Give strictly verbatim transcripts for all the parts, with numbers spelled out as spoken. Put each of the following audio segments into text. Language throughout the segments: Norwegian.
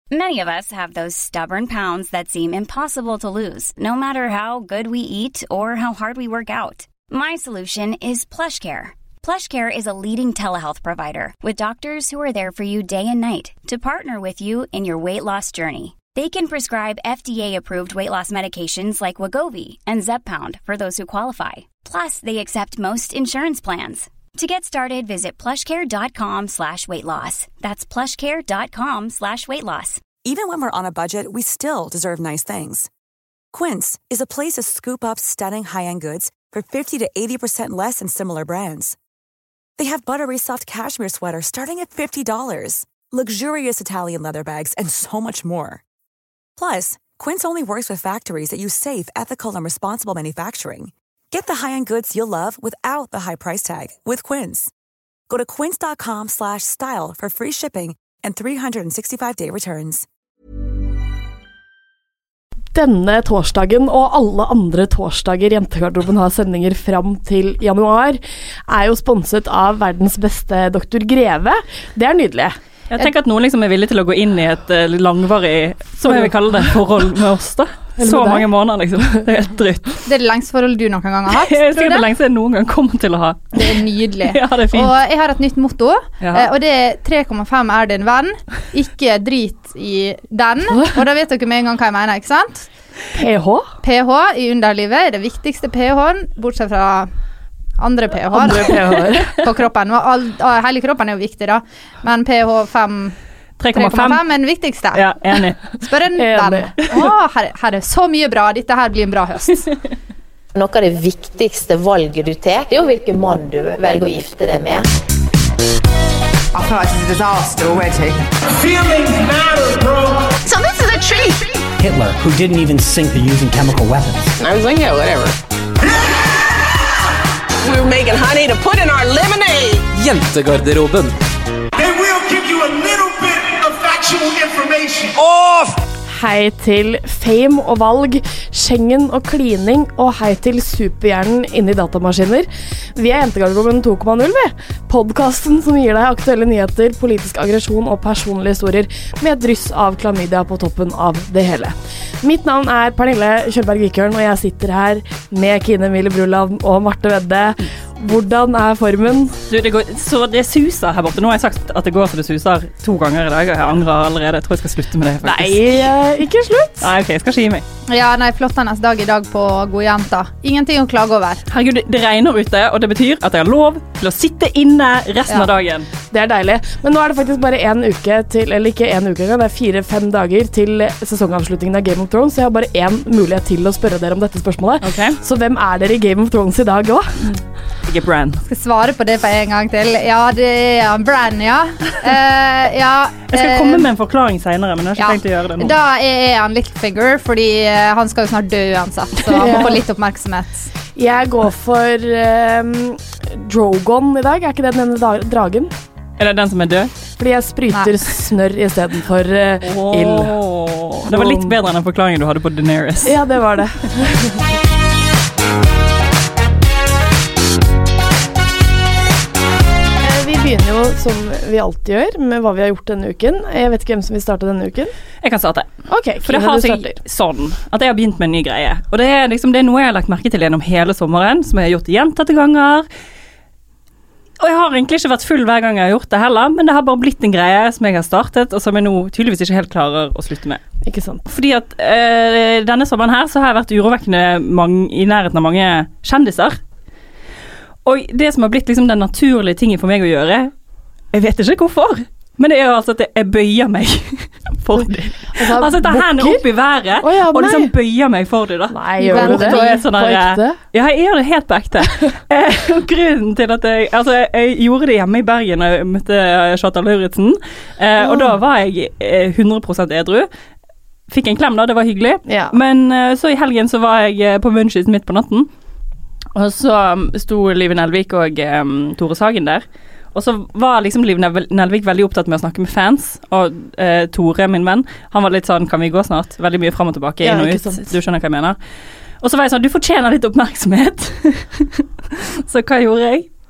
Many of us have those stubborn pounds that seem impossible to lose, no matter how good we eat or how hard we work out. My solution is PlushCare. PlushCare is a leading telehealth provider with doctors who are there for you day and night to partner with you in your weight loss journey. They can prescribe F D A-approved weight loss medications like Wegovy and Zepbound for those who qualify. Plus, they accept most insurance plans. To get started, visit plushcare.com slash weight loss. That's plushcare.com slash weight loss. Even when we're on a budget, we still deserve nice things. Quince is a place to scoop up stunning high-end goods for fifty to eighty percent less than similar brands. They have buttery soft cashmere sweaters starting at fifty dollars, luxurious Italian leather bags, and so much more. Plus, Quince only works with factories that use safe, ethical, and responsible manufacturing. Get the high-end goods you'll love without the high price tag with Quince. Go to quince.com slash style for free shipping and three sixty-five day returns. Denne torsdagen og alle andre torsdager Jentegarderoben har sendinger fram til januar, er jo sponset av verdens beste doktor Greve. Det er nydelig. Jeg tenker at noen liksom er villig til å gå inn i et uh, langvarig, som jeg vil kalle det, forhold med oss da. Så mange måneder liksom. Det er helt dritt. Det er det lengste forholdet du noen gang har hatt. Jeg er sikkert det lengste jeg noen gang kommer til å ha. Det er nydelig. Ja, det er fint. Og jeg har et nytt motto, eh, og det er tre komma fem er din venn, ikke drit i den. Og da vet dere med en gang hva jeg mener, ikke sant? P H? P H i underlivet er det viktigste P H-en, bortsett fra andre P H-er andre P H-er på kroppen. Og all, hele kroppen er jo viktig da, men P H fem tre komma fem er den viktigste. Ja, enig. Spør en venn. Åh, her, her er så mye bra. Dette her blir en bra høst. Noe av det viktigste valget du tar, er jo hvilken mann du velger å gifte deg med. I feel like it's a disaster already. Feelings matter, bro. So this is a treat. Hitler, who didn't even think of using chemical weapons. I was like, yeah, whatever. We were making honey to put in our lemonade. Jentegarderoben. They will give you a little bit of factual information. Off! Hei til fame og valg, Schengen og klining, og hei til superhjernen inni datamaskiner. Vi er Jentegarderoben to komma null, vi. Podcasten som gir deg aktuelle nyheter, politisk aggresjon og personlige historier, med et dryss av klamydia på toppen av det hele. Mitt navn er Pernille Kjølberg-Vikørn, og jeg sitter her med Kine Mille Bruland og Marte Vedde. Hvordan er formen? Du, det, går, så det suser her borte. Nå har jeg sagt at det går så det suser to ganger i dag, og jeg angrer allerede. Jeg tror jeg skal slutte med det, faktisk. Nei, ikke slutt. Nei, ok, jeg skal ikke gi meg. Ja, nei, flottenes dag i dag på God Jenta. Ingenting å klage over. Herregud, det, det regner ute, og det betyr at jeg har lov til å sitte inne resten Ja. av dagen. Det er deilig. Men nå er det faktisk bare en uke til, eller ikke en uke engang, det er fire-fem dager til sesongavslutningen av Game of Thrones, så jeg har bare en mulighet til å spørre dere om dette spørsmålet. Okay. Så hvem er dere i Game of Thrones i dag også? Ikke Bran. Skal svare på det for en gang til. Ja, det er Bran, ja. Uh, ja Jeg skal uh, komme med en forklaring senere, men jeg har ikke ja. tenkt å gjøre det nå. Da er han Littlefinger, fordi uh, han skal jo snart dø uansett, så han må få litt oppmerksomhet. Jeg går for um, Drogon i dag. Er ikke det den ene dragen? Er det den som er død? Fordi jeg spryter Nei. snørr i stedet for uh, oh. ild. Det var litt bedre enn den forklaringen du hadde på Daenerys. Ja, det var det. Vi begynner jo som vi alltid gjør med hva vi har gjort denne uken. Jeg vet ikke hvem som vil starte denne uken. Jeg kan starte. Ok, for det har seg sånn at jeg har begynt med en ny greie. Og det er, liksom, det er noe jeg har lagt merke til gjennom hele sommeren, som jeg har gjort gjentatte ganger. Og jeg har egentlig ikke vært full hver gang jeg har gjort det heller, men det har bare blitt en greie som jeg har startet, og som jeg nå tydeligvis ikke helt klarer å slutte med. Ikke sant. Fordi at øh, denne sommeren her så har jeg vært urovekkende mange, i nærheten av mange kjendiser. Og det som har blitt liksom den naturlige tingen for meg å gjøre, jeg vet ikke hvorfor, men det er jo altså at jeg bøyer meg for dem. Altså, altså tar hendene opp i været, oh, ja, og liksom bøyer meg for dem da. Nei, gjør du det? Sånn der, på ekte? Ja, jeg gjør det helt på ekte. Og grunnen til at jeg, altså jeg gjorde det hjemme i Bergen da jeg møtte Kjartan Lauritzen, eh, og da var jeg hundre prosent edru. Fikk en klem da, det var hyggelig. Ja. Men uh, så i helgen så var jeg på Munchies midt på natten, og så sto Liv Nelvik og um, Tore Sagen der. Og så var liksom Liv Nelvik veldig opptatt med å snakke med fans, og uh, Tore, min venn, han var litt sånn, kan vi gå snart? Veldig mye frem og tilbake, inn og ut. Du skjønner hva jeg mener. Og så var jeg sånn, du fortjener litt oppmerksomhet. Så hva gjorde jeg?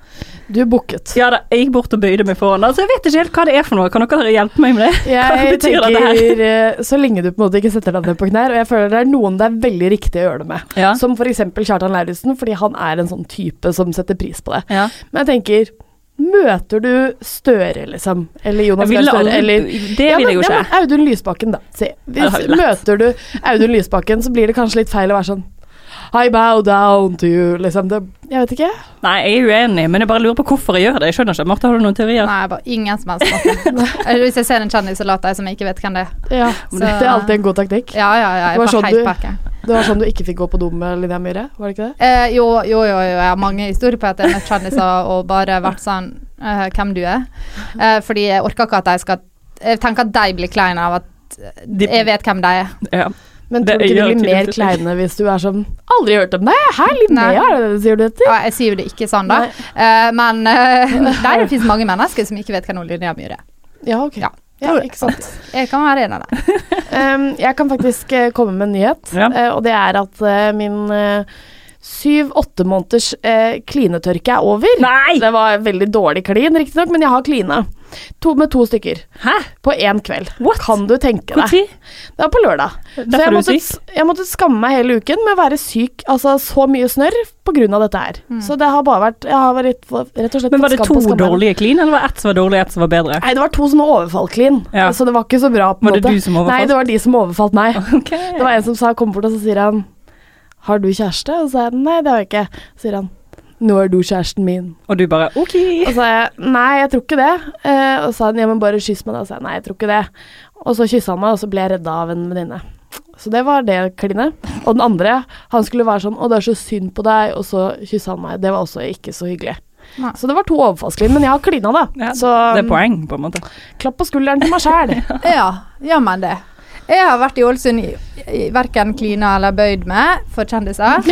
Du booket. Ja, da, jeg gikk bort og bøyde meg foran. Altså, jeg vet ikke helt hva det er for noe. Kan dere hjelpe meg med det? Jeg tenker, så lenge du på en måte ikke setter deg ned på knær, og jeg føler det er noen det er veldig riktig å gjøre det med. Ja. Som for eksempel Kjartan Lauritzen, fordi han er en sånn type som setter pris på det. Ja. Men jeg tenker... Møter du Støre, liksom? Eller Jonas Gahr Støre? Eller, det ja, vil jeg jo ikke. Ja, men Audun Lysbakken, da. Se, hvis møter du Audun Lysbakken, så blir det kanskje litt feil å være sånn I bow down to you, liksom. Det, jeg vet ikke. Nei, jeg er uenig, men jeg bare lurer på hvorfor jeg gjør det. Jeg skjønner ikke. Martha, har du noen teorier? Nei, bare ingen som helst måte. Hvis jeg ser en kjendis, så later jeg som jeg ikke vet hvem det er. Ja, så, det er alltid en god taktikk. Ja, ja, ja. Jeg er bare helt pakke. Det var sånn du ikke fikk gå på do med Linnea Myhre, var det ikke det? Eh, jo, jo, jo, jo, jeg har mange historier på at jeg har møtt kjendiser og bare vært sånn, uh, hvem du er. Uh, fordi jeg orker ikke at de skal, jeg tenker at de blir kleine av at jeg vet hvem de er. Ja. Men tror du ikke det blir mer kleine hvis du er sånn, aldri hørt om deg, her Linnea, er det det sier du etter? Ja, jeg sier jo det ikke sånn da, uh, men uh, der det finnes mange mennesker som ikke vet hvem Linnea Myhre er. Ja, ok. Ja. Ja, ikke sant. Jeg kan være en av det. um, jeg kan faktisk uh, komme med en nyhet, ja. uh, og det er at uh, min uh, syv-åtte måneders uh, klinetørke er over. Nei! Det var veldig dårlig klin, riktig nok, men jeg har klina. To, med to stykker. Hæ? På en kveld. What? Kan du tenke deg? Hvor tid? Det var på lørdag. Så jeg måtte, jeg måtte skamme meg hele uken med å være syk, altså så mye snørr på grunn av dette her. Mm. Så det har bare vært, jeg har vært rett og slett. Men var det to dårlige klin, eller var ett som var dårlig, ett som var bedre? Nei, det var to sånne overfallklin, ja. Så det var ikke så bra på en måte. Var det du som overfalt? Nei, det var de som overfalt meg. Okay. Det var en som sa, kom bort og så sier han, har du kjæreste? Og så sa jeg, nei, det har jeg ikke. Så sier han, nå er du kjæresten min. Og du bare, ok. Og så sa jeg, nei, jeg tror ikke det. Eh, og så sa han, ja, men bare kyss meg da. Og så sa jeg, nei, jeg tror ikke det. Og så kysset han meg, og så ble jeg reddet av en venninne. Så det var det kline. Og den andre, han skulle være sånn, å, det er så synd på deg, og så kysset han meg. Det var også ikke så hyggelig. Nei. Så det var to overfallsklin, men jeg har klina da. Ja, så, det er poeng, på en måte. Klapp på skulderen til meg selv. Ja, gjør man det. Jeg har vært i Ålesund i, i hverken klina eller bøyd med for kjendiser.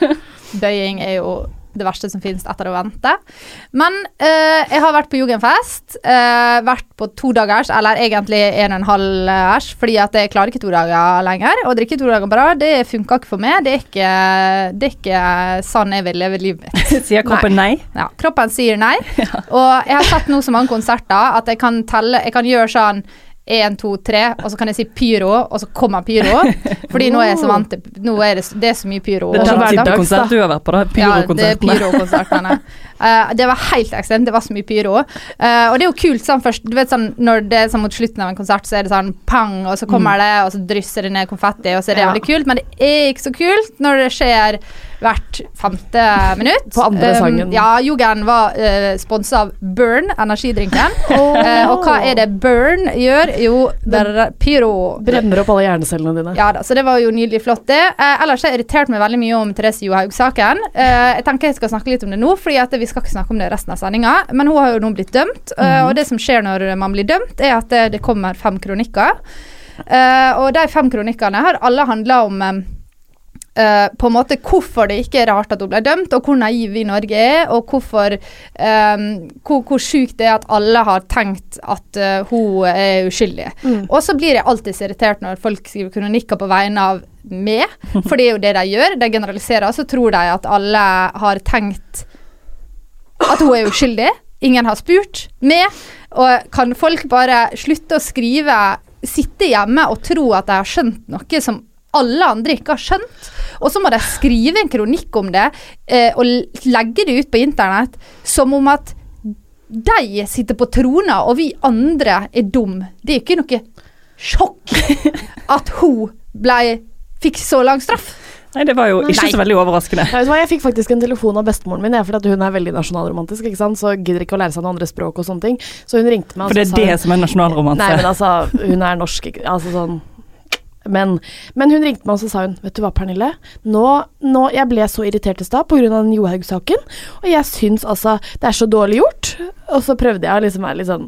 Bøying er jo det verste som finnes etter å vente. Men øh, jeg har vært på Jugendfest, øh, vært på to dagers, eller egentlig en og en halv ærs, fordi at jeg klarer ikke to dager lenger, og drikke to dager bra, det funker ikke for meg, det er ikke, det er ikke sånn jeg vil leve livet mitt. Sier kroppen nei? nei? Ja, kroppen sier nei, ja. Og jeg har sett nå så mange konserter, at jeg kan telle, jeg kan gjøre sånn, en, to, tre, og så kan jeg si pyro, og så kommer pyro, fordi nå er jeg så vant til, nå er det, det er så mye pyro. Det er den type konsert du har vært på da, pyrokonsertene. Ja, det er pyrokonsertene. Uh, det var helt ekstremt, det var så mye pyro. Uh, og det er jo kult sånn først, du vet sånn, når det er sånn mot slutten av en konsert, så er det sånn pang, og så kommer mm. det, og så drysser det ned konfetti, og så er det ja. Veldig kult, men det er ikke så kult når det skjer hvert femte minutt. På andre sangen. Um, ja, Jugend var uh, sponset av Burn, energidrinken. Oh. Uh, og hva er det Burn gjør? Jo, det er pyro. Brenner opp alle hjernecellene dine. Ja da, så det var jo nydelig flott det. Uh, ellers har jeg irritert meg veldig mye om Therese Johaug-saken. Uh, jeg tenker jeg skal snakke litt om det nå, fordi at vi skal ikke snakke om det resten av sendingen, men hun har jo nå blitt dømt, uh, mm. og det som skjer når man blir dømt, er at det, det kommer fem kronikker. Uh, og de fem kronikkene har alle handlet om um, Uh, på en måte hvorfor det ikke er rart at hun ble dømt, og hvor naiv vi i Norge er, og hvorfor um, hvor, hvor sykt det er at alle har tenkt at uh, hun er uskyldig. Mm. Og så blir jeg alltid så irritert når folk skriver kronikker på vegne av meg, for det er jo det de gjør, de generaliserer, så tror de at alle har tenkt at hun er uskyldig. Ingen har spurt meg, og kan folk bare slutte å skrive, sitte hjemme og tro at de har skjønt noe som alle andre ikke har skjønt, og så må de skrive en kronikk om det eh, og legge det ut på internett som om at de sitter på trona og vi andre er dum. Det er ikke noe sjokk at hun ble, fikk så lang straff. Nei, det var jo ikke Nei. Så veldig overraskende. Jeg, vet hva, jeg fikk faktisk en telefon av bestemoren min, fordi hun er veldig nasjonalromantisk, ikke sant? Så gidder ikke å lære seg noen andre språk og sånne ting. Så hun ringte meg. For det er det hun, som er nasjonalromanse. Nei, men altså, hun er norsk, altså sånn. Men, men hun ringte meg og så sa hun, vet du hva Pernille, nå, nå jeg ble så irritert i sted på grunn av den Johaug-saken, og jeg synes altså det er så dårlig gjort, og så prøvde jeg liksom å være litt sånn,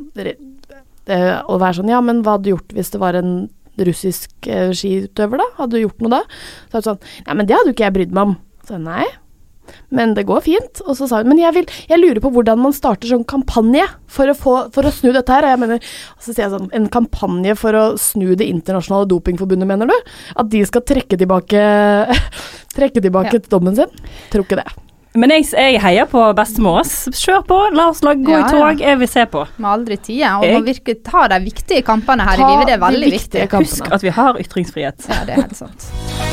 uh, å være sånn, ja, men hva hadde du gjort hvis det var en russisk uh, skiutøver da? Hadde du gjort noe da? Så var det sånn, nei, men det hadde jo ikke jeg brydd meg om. Så nei, men det går fint. Og så sa hun, men jeg, vil, jeg lurer på hvordan man starter sånn kampanje for å, få, for å snu dette her. Og jeg mener, og så sier jeg sånn, en kampanje for å snu det internasjonale dopingforbundet, mener du? At de skal trekke tilbake, trekke tilbake ja. dommen sin? Tror ikke det. Men jeg, jeg heier på bestemor. Kjør på, la oss la gå ja, i tog, ja. Jeg vil se på. Må aldri tida, og jeg... må virke ta de viktige kampene her ta i livet, det er veldig de viktig. Husk at vi har ytringsfrihet. Ja, det er helt sant.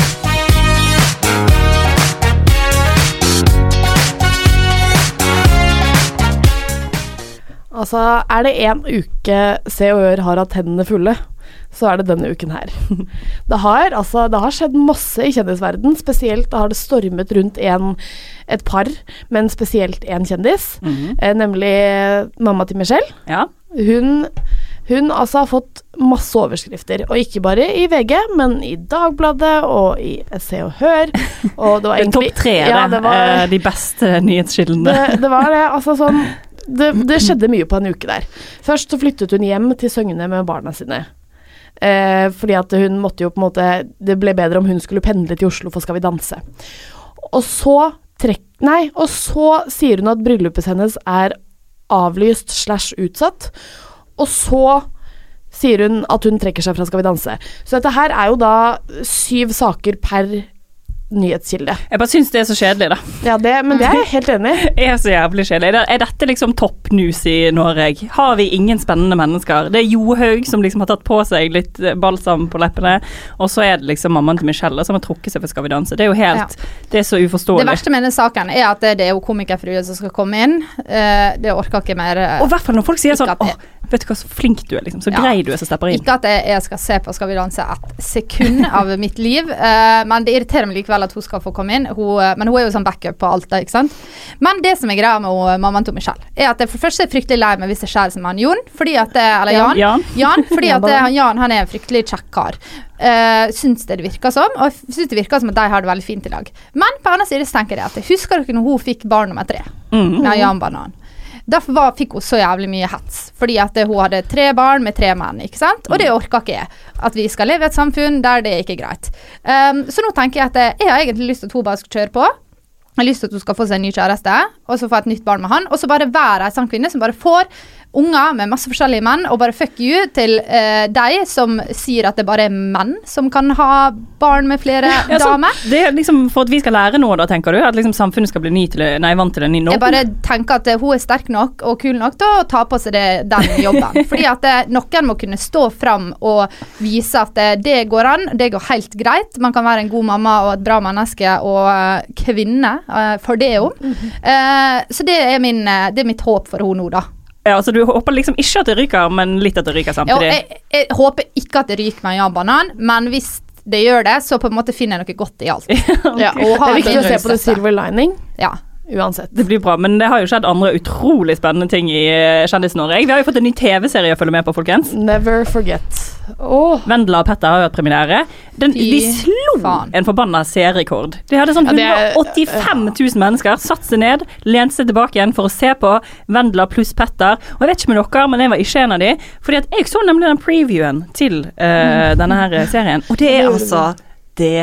Altså, er det en uke Se og Hør har hatt hendene fulle, så er det denne uken her. Det har, altså, det har skjedd masse i kjendisverden, spesielt har det stormet rundt en, et par, men spesielt en kjendis, mm-hmm. eh, nemlig mamma til Michelle. Ja. Hun, hun altså har fått masse overskrifter, og ikke bare i V G, men i Dagbladet og i Se og Hør. Og det var egentlig... Topp tre, ja, det var, eh, de beste nyhetskildene. Det, det var det, altså sånn... Det, det skjedde mye på en uke der. Først så flyttet hun hjem til Søgne med barna sine. Eh, fordi at hun måtte jo på en måte Det ble bedre om hun skulle pendle til Oslo for Skal vi danse. Og så trekk, Nei, og så sier hun at bryllupet hennes er avlyst slash utsatt. Og så sier hun at hun trekker seg fra Skal vi danse. Så dette her er jo da syv saker per nyhetskilde. Jeg bare synes det er så kjedelig da. Ja, det, men det er jeg helt enig i. Det er så jævlig kjedelig. Er dette liksom topp news i Norge? Har vi ingen spennende mennesker? Det er Johaug som liksom har tatt på seg litt balsam på leppene, og så er det liksom mammaen til Michelle som har trukket seg for Skal vi danse. Det er jo helt, ja. Det er så uforståelig. Det verste med denne saken er at det er jo komikerfrue som skal komme inn. Det orker ikke mer. Og i hvert fall når folk sier sånn, åh, vet du hva, så flink du er liksom, så ja. Grei du er som stepper inn. Ikke at jeg skal se på Skal vi danse et sekund av mitt liv, men det irriterer meg likevel at hun skal få komme inn. Hun, men hun er jo sånn backup på alt det, ikke sant? Men det som er greia med mammaen til Michelle, er at det for først er fryktelig lei meg hvis det skjer som han Jon, fordi at det, eller Jan, Jan, Jan fordi at det, Jan, han er en fryktelig kjekkar. Uh, syns det det virker som, og syns det virker som at de har det veldig fint i lag. Men på annen side så tenker jeg at husker dere når hun fikk barn nummer tre? Mm. Med Jan Banan. Derfor var, fikk hun så jævlig mye hets, fordi at hun hadde tre barn med tre menn, ikke sant? Og det orker ikke jeg, at vi skal leve i et samfunn der det ikke er greit. Um, så nå tenker jeg at jeg har egentlig lyst til at hun bare skal kjøre på. Jeg har lyst til at hun skal få seg en ny kjæreste, og så få et nytt barn med han, og så bare være en sånn kvinne som bare får unger med masse forskjellige menn, og bare fuck you til uh, deg som sier at det bare er menn som kan ha barn med flere ja, damer. Det er liksom for at vi skal lære noe da, tenker du? At liksom samfunnet skal bli ny til, nei, vant til en ny norm? Jeg bare tenker at uh, hun er sterk nok og kul nok til å ta på seg det, den jobben. Fordi at uh, noen må kunne stå frem og vise at uh, det går an, det går helt greit. Man kan være en god mamma og et bra menneske og uh, kvinne, uh, for det er hun. Uh, så det er, min, uh, det er mitt håp for hun nå da. Ja, altså du håper liksom ikke at det ryker, men litt at det ryker samtidig. Ja, jeg, jeg håper ikke at det ryker med Jan Banan, men hvis det gjør det, så på en måte finner jeg noe godt i alt. Ja, og det er viktig å se på det silver lining. Ja. Uansett. Det blir bra, men det har jo skjedd andre utrolig spennende ting i Kjendis-Norge. Vi har jo fått en ny T V-serie å følge med på, folkens. Never forget. Oh. Vendela og Petter har jo hatt premiere. Den, de slo faen. En forbanna seerrekord. De hadde sånn hundre og åttifem tusen mennesker satt seg ned, lent seg tilbake igjen for å se på Vendela pluss Petter. Og jeg vet ikke med dere, men jeg var ikke en av de, fordi at jeg så nemlig den previewen til uh, denne her serien, og det er altså det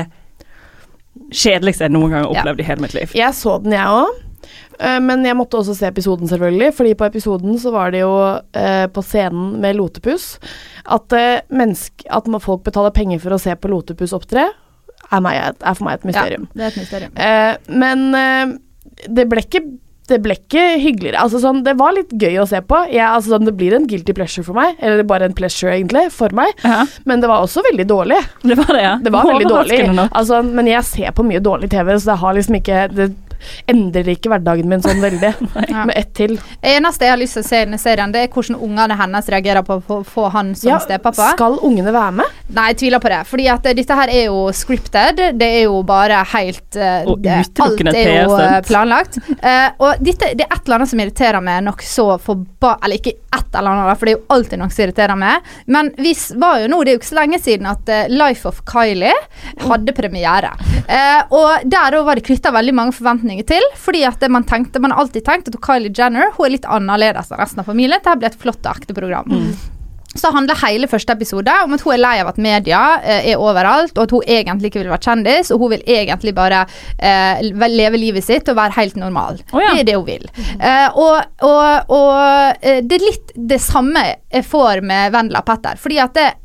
kjedeligste jeg noen gang har opplevd ja. I hele mitt liv. Jeg så den, jeg også. Men jeg måtte også se episoden selvfølgelig, fordi på episoden så var det jo uh, på scenen med Lotepus at, uh, mennesk, at folk betaler penger for å se på Lotepus opptre er, meg, er for meg et mysterium. Ja, det er et mysterium. Uh, men uh, det ble ikke det ble ikke hyggeligere. Altså sånn, det var litt gøy å se på. Jeg, altså sånn, det blir en guilty pleasure for meg, eller bare en pleasure egentlig, for meg. Uh-huh. Men det var også veldig dårlig. Det var det, ja. Det var veldig dårlig. Altså, men jeg ser på mye dårlig T V, så det har liksom ikke... Det, endrer ikke hverdagen min sånn veldig ja. Med ett til. Eneste jeg har lyst til å se i denne serien, det er hvordan ungene hennes reagerer på å få han som ja, stepappa. Skal ungene være med? Nei, jeg tviler på det, fordi at dette her er jo scripted, det er jo bare helt uh, det, alt er jo uh, planlagt uh, og dette, det er et eller annet som irriterer meg nok så forba, eller ikke et eller annet, for det er jo alltid noe som irriterer meg, men vi var jo nå, det er jo ikke så lenge siden at uh, Life of Kylie hadde premiere uh, og der var det knyttet veldig mange forventninger til, fordi at man tenkte, man har alltid tenkt at Kylie Jenner, hun er litt annerledes enn resten av familien, det ble et flott og ekte program. Mm. Så handler hele første episode om at hun er lei av at media eh, er overalt, og at hun egentlig ikke vil være kjendis, og hun vil egentlig bare eh, leve livet sitt og være helt normal. Oh, ja. Det er det hun vil. Eh, og og, og eh, det er litt det samme jeg får med Vendela og Petter, fordi at det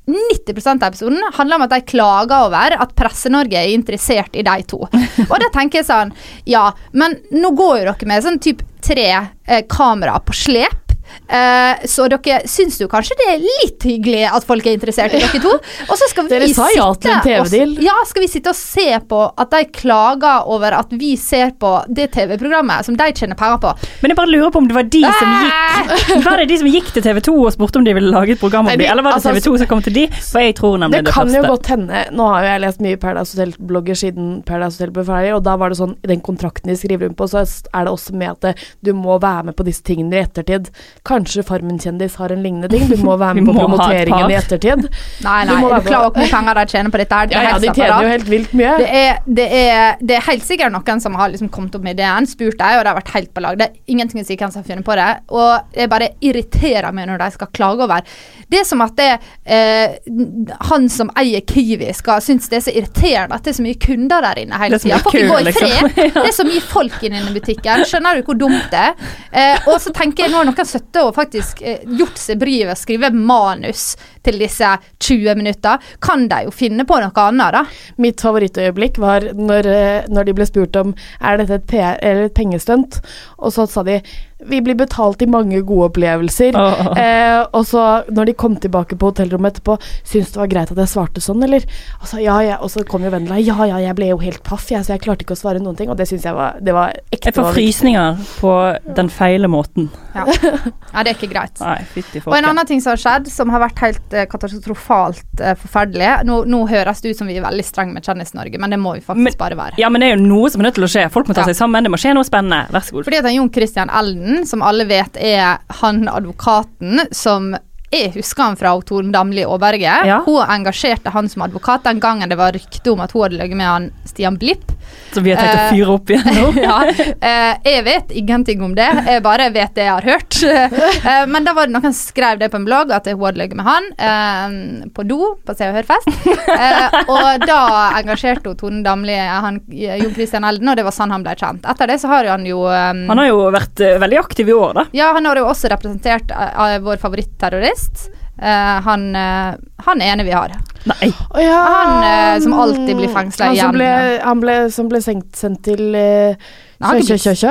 nitti prosent av episoden handler om at de klager over at Presse-Norge er interessert i de to. Og da tenker jeg sånn, ja, men nå går jo dere med sånn typ tre eh, kamera på slep, Uh, så dere syns jo kanskje det er litt hyggelig at folk er interessert i dere to, og så skal vi dere sa ja til en T V-deal. Ja, skal vi sitte og se på at de klager over at vi ser på det T V-programmet som de tjener penger på. Men jeg bare lurer på om det var de som gikk Var det de som gikk til T V to og spurte om de ville lage et program om de, eller var det altså, T V to som kom til de? For jeg tror nemlig det, det første. Det kan jo godt hende, nå har jo jeg lest mye Paradise Hotel-blogger siden Paradise Hotel ble ferdig, og da var det sånn, i den kontrakten de skriver rundt på, så er det også med at det, du må være med på disse tingene i ettertid. Kanskje Farmen-kjendis har en lignende ting. Du må være med på promoteringen i ettertid. Nei, nei, du, du klarer ikke hvor penger de tjener på dette her. Det ja, ja, de tjener jo helt vilt mye. Det er, det, er, det er helt sikkert noen som har liksom kommet opp med ideen, spurt deg, og det har vært helt på lag. Det er ingenting å si hvem som har funnet på det, og jeg bare irriterer meg når de skal klage over. Det er som at det, eh, han som eier Kiwi skal synes det er så irriterende at det er så mye kunder der inne hele tiden. Får ikke gå i fred. Liksom. Det er så mye folk inne i butikken. Skjønner du hvor dumt det er? Eh, og så tenker jeg, nå har noen søtte og faktisk eh, gjort seg bryet å skrive manus til disse tjue minutter, kan de jo finne på noe annet da. Mitt favorittøyeblikk var når, når de ble spurt om er dette et, P R, eller et pengestunt, og så sa de vi blir betalt i mange gode opplevelser. Oh. Eh, og så når de kom tilbake på hotellrommet etterpå, syntes det var greit at jeg svarte sånn, eller? Og så, ja, ja, og så kom jo Vendela, ja, ja, jeg ble jo helt paff, jeg, så jeg klarte ikke å svare noen ting, og det synes jeg var, det var ekte. Jeg får frysninger på den feile måten. Ja, ja det er ikke greit. Nei, fytti folket. Og en annen ting som har skjedd, som har vært helt eh, katastrofalt eh, forferdelig, nå, nå høres det ut som vi er veldig streng med Kjendis-Norge, men det må vi faktisk men, bare være. Ja, men det er jo noe som er nødt til å skje. Folk må ta seg sammen, det må skje noe spennende. Vær så god. Fordi at Jon Christian Elden, som alle vet er han advokaten som jeg husker han fra Tone Damli Aaberge. Ja. Hun engasjerte han som advokat den gangen det var rykte om at hun hadde løgget med han Stian Blipp. Så vi har tenkt å fyre opp igjen nå. Ja, eh, jeg vet ingenting om det. Jeg bare vet det jeg har hørt. Eh, men da var det noen som skrev det på en blogg at hun hadde løgget med han eh, på do på Se og Hør-fest. Eh, og da engasjerte hun Tone Damli han, Jon Christian Elden, og det var sånn han ble kjent. Etter det så har han jo um, Han har jo vært uh, veldig aktiv i år da. Ja, han har jo også representert av vår favoritt-terrorist. Uh, han, uh, han ene vi har. Nei. Oh, ja. Han uh, som alltid blir fengslet han igjen. Som ble, han ble, som ble sendt, sendt til uh, Kjø-Kjø-Kjø?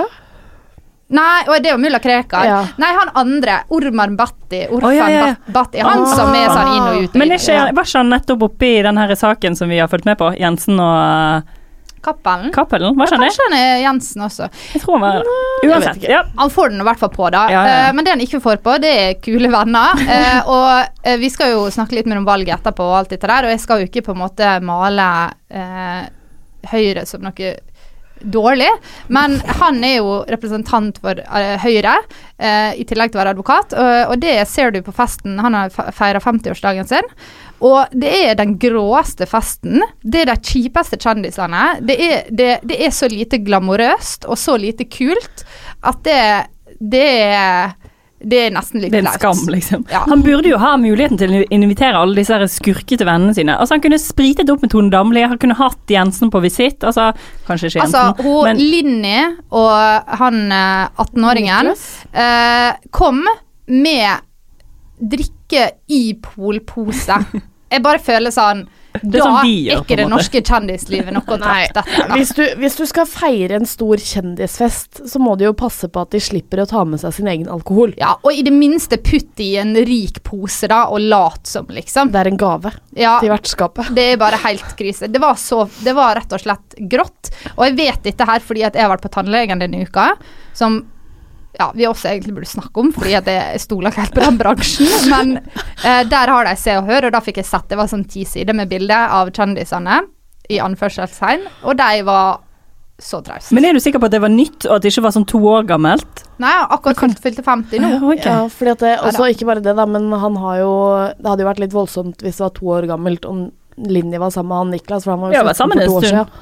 Nei, og det var Mulla Krekar. Ja. Nei, han andre, Orman Batti, Orfan oh, ja, ja. Batti, han ah. som er sånn inn og ut. Men er ikke, var ikke han nettopp oppe i denne her saken som vi har fulgt med på, Jensen og... Kappelen. Kappelen, hva skjønner jeg? Kanskje han er Jensen også. Jeg tror han var uansett. Ja. Han får den i hvert fall på da. Ja, ja, ja. Uh, men det han ikke får på, det er kule venner. Uh, og uh, vi skal jo snakke litt mer om valget etterpå og alt dette der, og jeg skal jo ikke på en måte male uh, Høyre som noe dårlig, men han er jo representant for uh, Høyre, uh, i tillegg til å være advokat, uh, og det ser du på festen. Han har feiret femtiårsdagen sin, og det er den gråeste festen. Det er de kjipeste kjendisene. Det er, det, det er så lite glamorøst og så lite kult at det, det er det er nesten litt flaut. Det er en skam, liksom. Ja. Han burde jo ha muligheten til å invitere alle disse skurkete vennene sine. Altså, han kunne spritet opp med Tone Damli, han kunne hatt Jensen på visitt. Altså, kanskje ikke Jensen. Altså, hun, men Linni og han attenåringen eh, kom med drikke i polpose. Jeg bare føler sånn, da sånn er ikke det norske kjendislivet noe å treffe dette. Hvis du, hvis du skal feire en stor kjendisfest, så må du jo passe på at de slipper å ta med seg sin egen alkohol. Ja, og i det minste putt i en rik pose da, og lat som liksom. Det er en gave ja, til vertskapet. Det er bare helt krise. Det var, så, det var rett og slett grått. Og jeg vet dette her fordi at jeg har vært på tannlegen denne uka, som ja, vi også egentlig burde snakke om, fordi at jeg stoler ikke helt på den bransjen, men eh, der har de Se og Hør, og da fikk jeg sett, det var sånn ti sider med bilder av kjendisene i anførselstegn, og de var så traust. Men er du sikker på at det var nytt, og at det ikke var sånn to år gammelt? Nei, akkurat kan... fylte femti nå. Ja, okay. Ja, fordi at det, også ikke bare det da, men han har jo, det hadde jo vært litt voldsomt hvis det var to år gammelt, om Linni var sammen med han Niklas, for han var jo ja, var sammen for to år siden.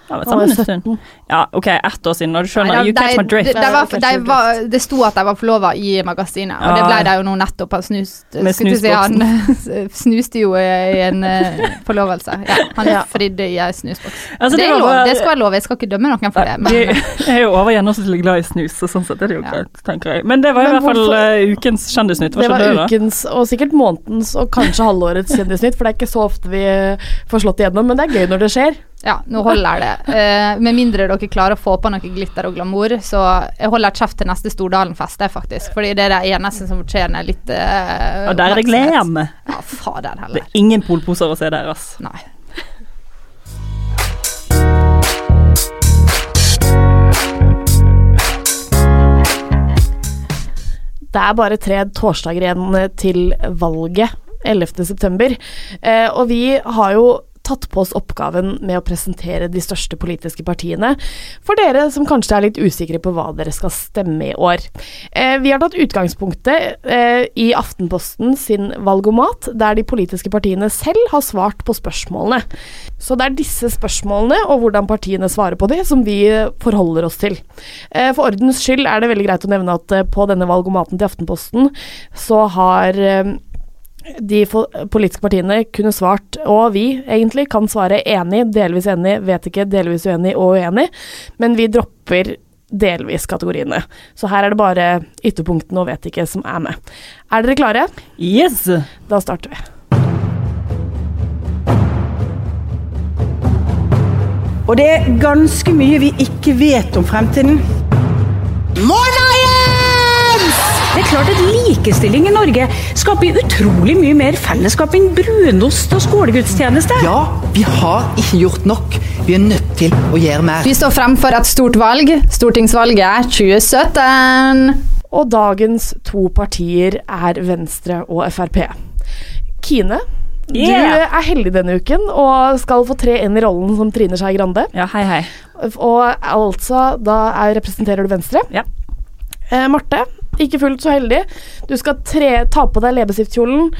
Ja, det, sammen en stund. Ja, ok, ett år siden, og du skjønner, Nei, you catch de, my drift. De, de var, de var, det sto at de var forlovet i magasinet, og det ble de jo nå nettopp. Han snust, Med si, han snuste jo i en uh, forlovelse. Ja, han ja. fridde i en snusboks. Altså, det, det, er lov, bare, det skal være lov, jeg skal ikke dømme noen for det. Men. Jeg er jo over gjennomsnittlig glad i snus, så sånn sett er det jo ja. greit, tenker jeg. Men det var i hvert fall uh, ukens kjendisnytt. Det var det, ukens, og sikkert månedens, og kanskje halvårets kjendisnytt, for det er ikke så ofte vi får slått igjennom, men det er gøy når det skjer. Ja, nå holder det. Uh, med mindre dere klarer å få på noe glitter og glamour, så jeg holder kjeft til neste Stordalen-fest, det faktisk. Fordi det er det eneste som fortjener litt uh, og der er det glem. Ja, fader heller. Det er ingen polposer å se der, ass. Nei. Det er bare tre torsdager igjen til valget, ellevte september, uh, og vi har jo tatt på oss oppgaven med å presentere de største politiske partiene for dere som kanskje er litt usikre på hva dere skal stemme i år. Eh, vi har tatt utgangspunktet eh, i Aftenposten sin valgomat, der de politiske partiene selv har svart på spørsmålene. Så det er disse spørsmålene og hvordan partiene svarer på det som vi forholder oss til. Eh, for ordens skyld er det veldig greit å nevne at eh, på denne valgomaten til Aftenposten så har eh, de politiske partiene kunne svart, og vi egentlig kan svare enig, delvis enig, vet ikke, delvis uenig og uenig, men vi dropper delvis kategoriene. Så her er det bare ytterpunktene og vet ikke som er med. Er dere klare? Yes! Da starter vi. Og det er ganske mye vi ikke vet om fremtiden. Morna! Det er klart at likestilling i Norge skaper utrolig mye mer fellesskap enn brunost og skolegudstjeneste. Ja, vi har ikke gjort nok. Vi er nødt til å gjøre mer. Vi står frem for et stort valg, stortingsvalget tjue sytten. Og dagens to partier er Venstre og F R P. Kine, yeah. Du er heldig denne uken og skal få tre inn i rollen som Trine Skei Grande. Ja, hei hei. Og altså, da er, representerer du Venstre. Ja. Eh, Marte, ikke fullt så heldig. Du skal tre, ta på deg leppestiftkjolen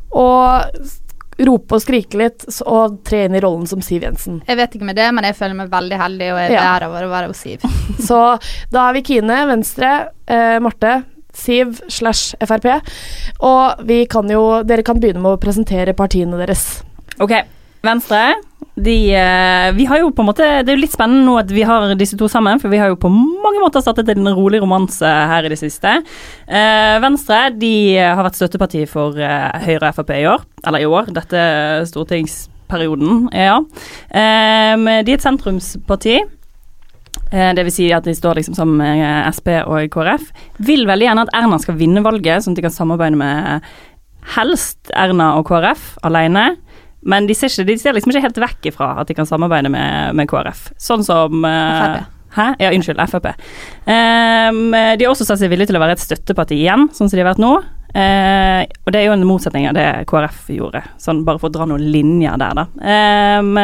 og rope og skrike litt og tre inn i rollen som Siv Jensen. Jeg vet ikke med det, men jeg føler meg veldig heldig og jeg er ja. der over å være hos Siv. Så da er vi Kine, Venstre, eh, Marte, Siv slash F R P, og vi kan jo, dere kan begynne med å presentere partiene deres. Ok, Venstre, de, vi har jo på en måte, det er jo litt spennende nå at vi har disse to sammen, for vi har jo på mange måter startet en rolig romanse her i det siste. Eh, Venstre, de har vært støtteparti for eh, Høyre og F R P i år, eller i år, dette stortingsperioden, ja. Eh, de er et sentrumsparti, eh, det vil si at de står liksom sammen med S P og K R F. Vil veldig gjerne at Erna skal vinne valget, sånn at de kan samarbeide med helst Erna og K R F alene. Men de ser, ikke, de ser liksom ikke helt vekk ifra at de kan samarbeide med, med K R F. Sånn som uh, F R P. Hæ? Ja, unnskyld, F R P. Um, de har også sagt seg villige til å være et støtteparti igjen, sånn som de har vært nå. Uh, og det er jo en motsetning av det K R F gjorde, sånn bare for å dra noen linjer der da. Um,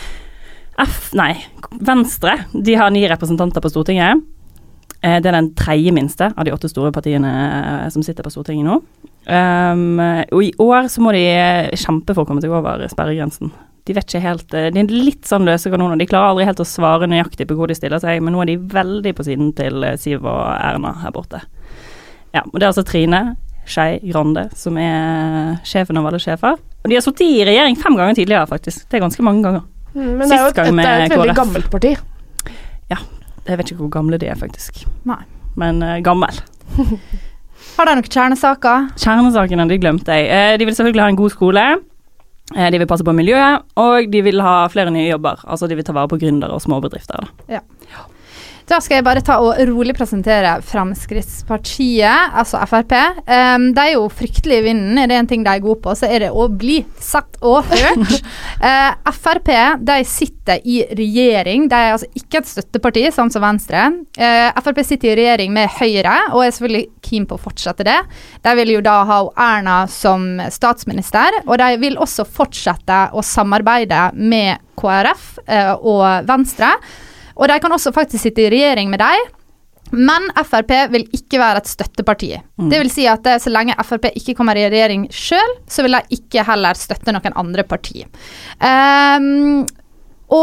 F, nei, Venstre, de har ni representanter på Stortinget. Uh, det er den tredje minste av de åtte store partiene uh, som sitter på Stortinget nå. Um, og i år så må de kjempe for å komme til over sperregrensen. De vet ikke helt, de er litt sånn løse kanoner, de klarer aldri helt å svare nøyaktig på hvor de stiller seg, men nå er de veldig på siden til Siv og Erna her borte. Ja, og det er altså Trine Skei Grande som er sjefen av alle sjefer, og de har sittet i regjering fem ganger tidligere faktisk, det er ganske mange ganger. Mm, men det er jo et, et, et, et veldig gammelt parti. Ja, jeg vet ikke hvor gamle de er faktisk. Nei. Men uh, gammel. Har de noen kjernesaker? Kjernesakene, de glemte jeg. Eh, de vil selvfølgelig ha en god skole, eh, de vil passe på miljøet, og de vil ha flere nye jobber. Altså de vil ta vare på gründere og småbedrifter. Da. Ja. Da skal jeg bare ta og rolig presentere Fremskrittspartiet, altså F R P. Um, de er jo fryktelig i vinden, er det en ting de er gode på, så er det å bli sett og hørt. uh, F R P, de sitter i regjering, de er altså ikke et støtteparti, sånn som Venstre. Uh, F R P sitter i regjering med Høyre, og er selvfølgelig keen på å fortsette det. De vil jo da ha Erna som statsminister, og de vil også fortsette å samarbeide med K R F uh, og Venstre. Og de kan også faktisk sitte i regjering med deg, men F R P vil ikke være et støtteparti. Mm. Det vil si at det, så lenge F R P ikke kommer i regjering selv, så vil de ikke heller støtte noen andre parti. Um, og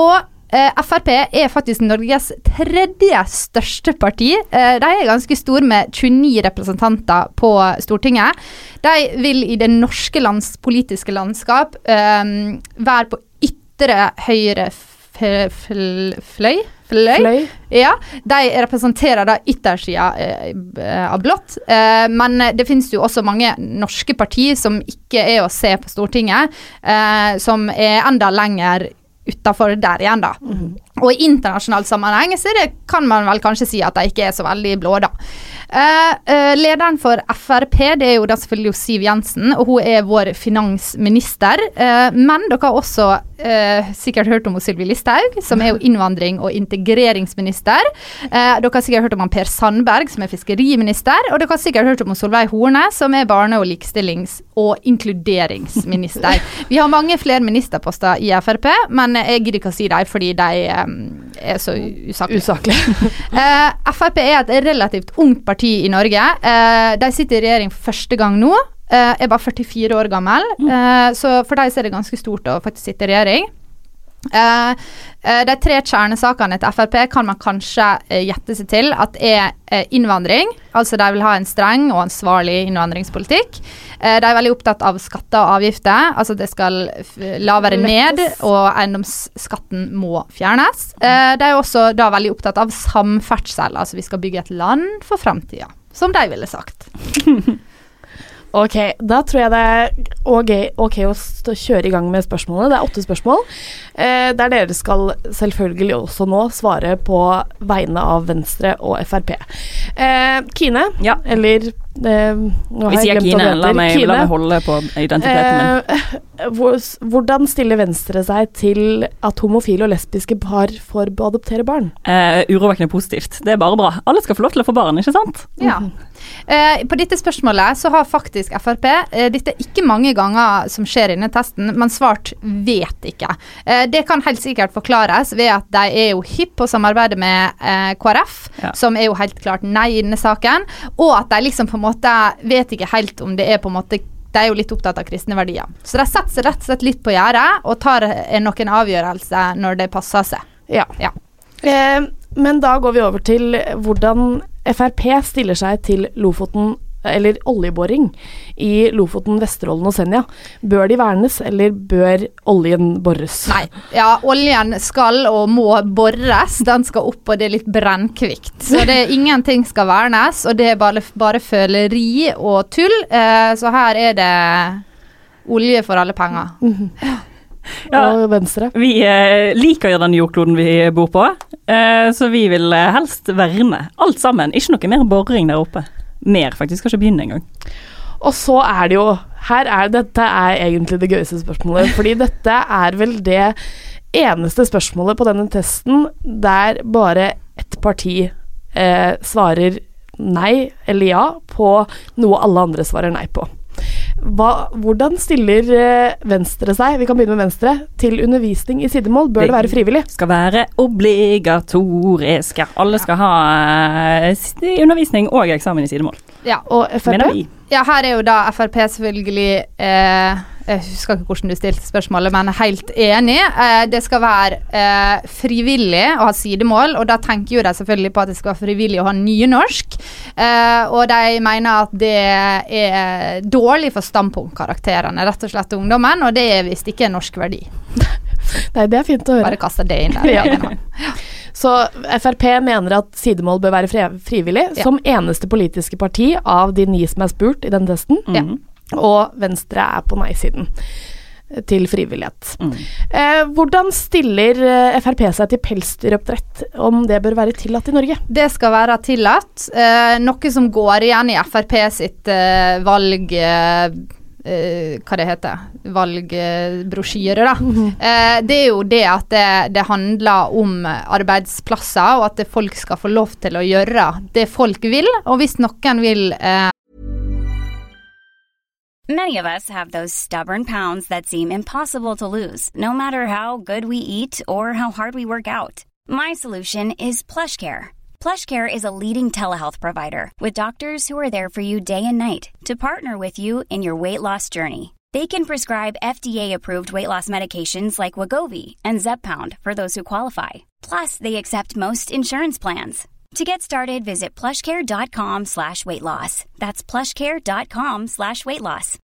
eh, F R P er faktisk Norges tredje største parti. Eh, de er ganske store med tjueni representanter på Stortinget. De vil i det norske lands, politiske landskap eh, være på ytre høyre f- fl- fløy. Fløy. Fløy. Ja, de representerer da yttersida eh, av blått, eh, men det finnes jo også mange norske partier som ikke er å se på Stortinget, eh, som er enda lenger utenfor der igjen da. Mm. Og i internasjonal sammenheng så det kan man vel kanskje si at de ikke er så veldig blå da. Uh, uh, lederen for F R P, det er jo da selvfølgelig Siv Jensen, og hun er vår finansminister. Uh, men dere har også uh, sikkert hørt om Sylvi Listhaug, som er jo innvandring- og integreringsminister. Uh, dere har sikkert hørt om Per Sandberg, som er fiskeriminister, og dere har sikkert hørt om Solveig Horne, som er barne- og likestillings- og inkluderingsminister. Vi har mange flere ministerposter i F R P, men jeg gidder ikke å si dem, fordi de um, er så usaklige. Usaklige. uh, F R P er et relativt ungt parti i Norge. Uh, de sitter i regjering for første gang nå. Uh, er bare førtifire år gammel. Uh, så for dem er det ganske stort å faktisk sitte i regjering. Uh, uh, de tre kjernesakene til F R P kan man kanskje uh, gjette seg til at er uh, innvandring, altså de vil ha en streng og ansvarlig innvandringspolitikk. Uh, de er veldig opptatt av skatter og avgifter, altså det skal f- lavere ned, og eiendomsskatten må fjernes. Uh, de er også da veldig opptatt av samferdsel, altså vi skal bygge et land for fremtiden, som de ville sagt. Ok, da tror jeg det er okay, ok å stå, kjøre i gang med spørsmålene. Det er åtte spørsmål, eh, der dere skal selvfølgelig også nå svare på vegne av Venstre og F R P. Eh, Kine, ja. eller eh, nå Hvis jeg er Kine, la meg, Kine, la meg holde på identiteten min. Eh, hvor, hvordan stiller Venstre seg til at homofile og lesbiske par får adoptere barn? Eh, urovekkende positivt. Det er bare bra. Alle skal få lov til å få barn, ikke sant? Ja. Eh, på dette spørsmålet så har faktisk F R P, eh, dette er ikke mange ganger som skjer i denne testen, men svart vet ikke. Eh, det kan helt sikkert forklares ved at de er jo hypp på å samarbeide med eh, K R F, ja. Som er jo helt klart nei i denne saken, og at de liksom på en måte vet ikke helt om det er på en måte, de er jo litt opptatt av kristne verdier. Så de setter seg rett og slett litt på gjerdet og tar noen avgjørelser når det passer seg. Ja. ja. Eh, men da går vi over til hvordan F R P stiller seg til Lofoten, eller oljeboring i Lofoten, Vesterålen og Senja. Bør de vernes, eller bør oljen borres? Nei, ja, oljen skal og må borres. Den skal opp, og det er litt brennkvikt. Så det er ingenting skal vernes, og det er bare, bare føleri og tull. Eh, så her er det olje for alle penger. Mm-hmm. Ja, og Venstre. Vi eh, liker jo den jordkloden vi bor på, eh, så vi vil eh, helst verne alt sammen. Ikke noe mer boring der oppe. Mer faktisk, skal ikke begynne en gang. Og så er det jo, her er dette er egentlig det gøyeste spørsmålet, fordi dette er vel det eneste spørsmålet på denne testen der bare ett parti eh, svarer nei eller ja på noe alle andre svarer nei på. Hva, hvordan stiller eh, Venstre seg, vi kan begynne med Venstre, til undervisning i sidemål? Bør det, det være frivillig? Skal være obligatorisk. Alle skal ha eh, undervisning og eksamen i sidemål. Ja, og F R P? Ja, her er jo da F R P selvfølgelig, eh, jeg husker ikke hvordan du stilte spørsmålet, men helt enig. Eh, det skal være eh, frivillig å ha sidemål, og da tenker jo de selvfølgelig på at det skal være frivillig å ha nynorsk. Eh, og de mener at det er dårlig for standpunktkarakterene, rett og slett ungdommen, og det er visst ikke en norsk verdi. Nei, det er fint å høre. Bare kaste det inn der. Ja. Så F R P mener at sidemål bør være frivillig, ja. Som eneste politiske parti av de ni som er spurt i den testen. Ja. Og Venstre er på nei-siden til frivillighet. Mm. Eh, hvordan stiller F R P seg til pelsdyroppdrett, om det bør være tillatt i Norge? Det skal være tillatt. Eh, noe som går igjen i F R P sitt eh, valg... Eh, Uh, hva det heter, valgbrosjyre da. Mm-hmm. Uh, det er jo det at det, det handler om arbeidsplasser, og at det folk skal få lov til å gjøre det folk vil, og hvis noen vil... Uh Many of us have those stubborn pounds that seem impossible to lose, no matter how good we eat or how hard we work out. My solution is PlushCare. PlushCare is a leading telehealth provider with doctors who are there for you day and night to partner with you in your weight loss journey. They can prescribe F D A-approved weight loss medications like Wegovy and Zepbound for those who qualify. Plus, they accept most insurance plans. To get started, visit plushcare.com slash weight loss. That's plushcare.com slash weight loss.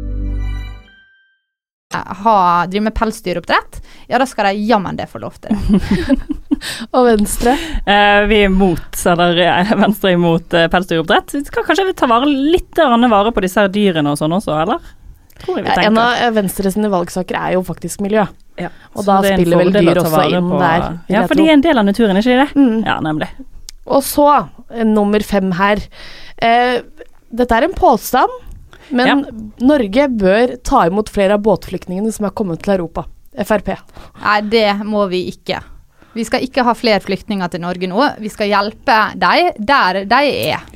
Ha, driver med pelsdyroppdrett, ja, da skal de jammen det få lov til det. Og Venstre? Eh, vi er imot, eller eh, Venstre er imot eh, pelsdyroppdrett. Vi skal kanskje ta vare, litt vare på disse her dyrene og sånn også, eller? Ja, en av Venstre sine valgsaker er jo faktisk miljø. Ja, og da spiller vel dyr også inn på, der. Ja, for de er en del av naturen, ikke det? Mm. Ja, nemlig. Og så, nummer fem her. Eh, dette er en påstand, men ja. Norge bør ta imot flere av båtflyktningene som har kommet til Europa. F R P. Nei, det må vi ikke. Vi skal ikke ha flere flyktninger til Norge nå. Vi skal hjelpe dem der de er.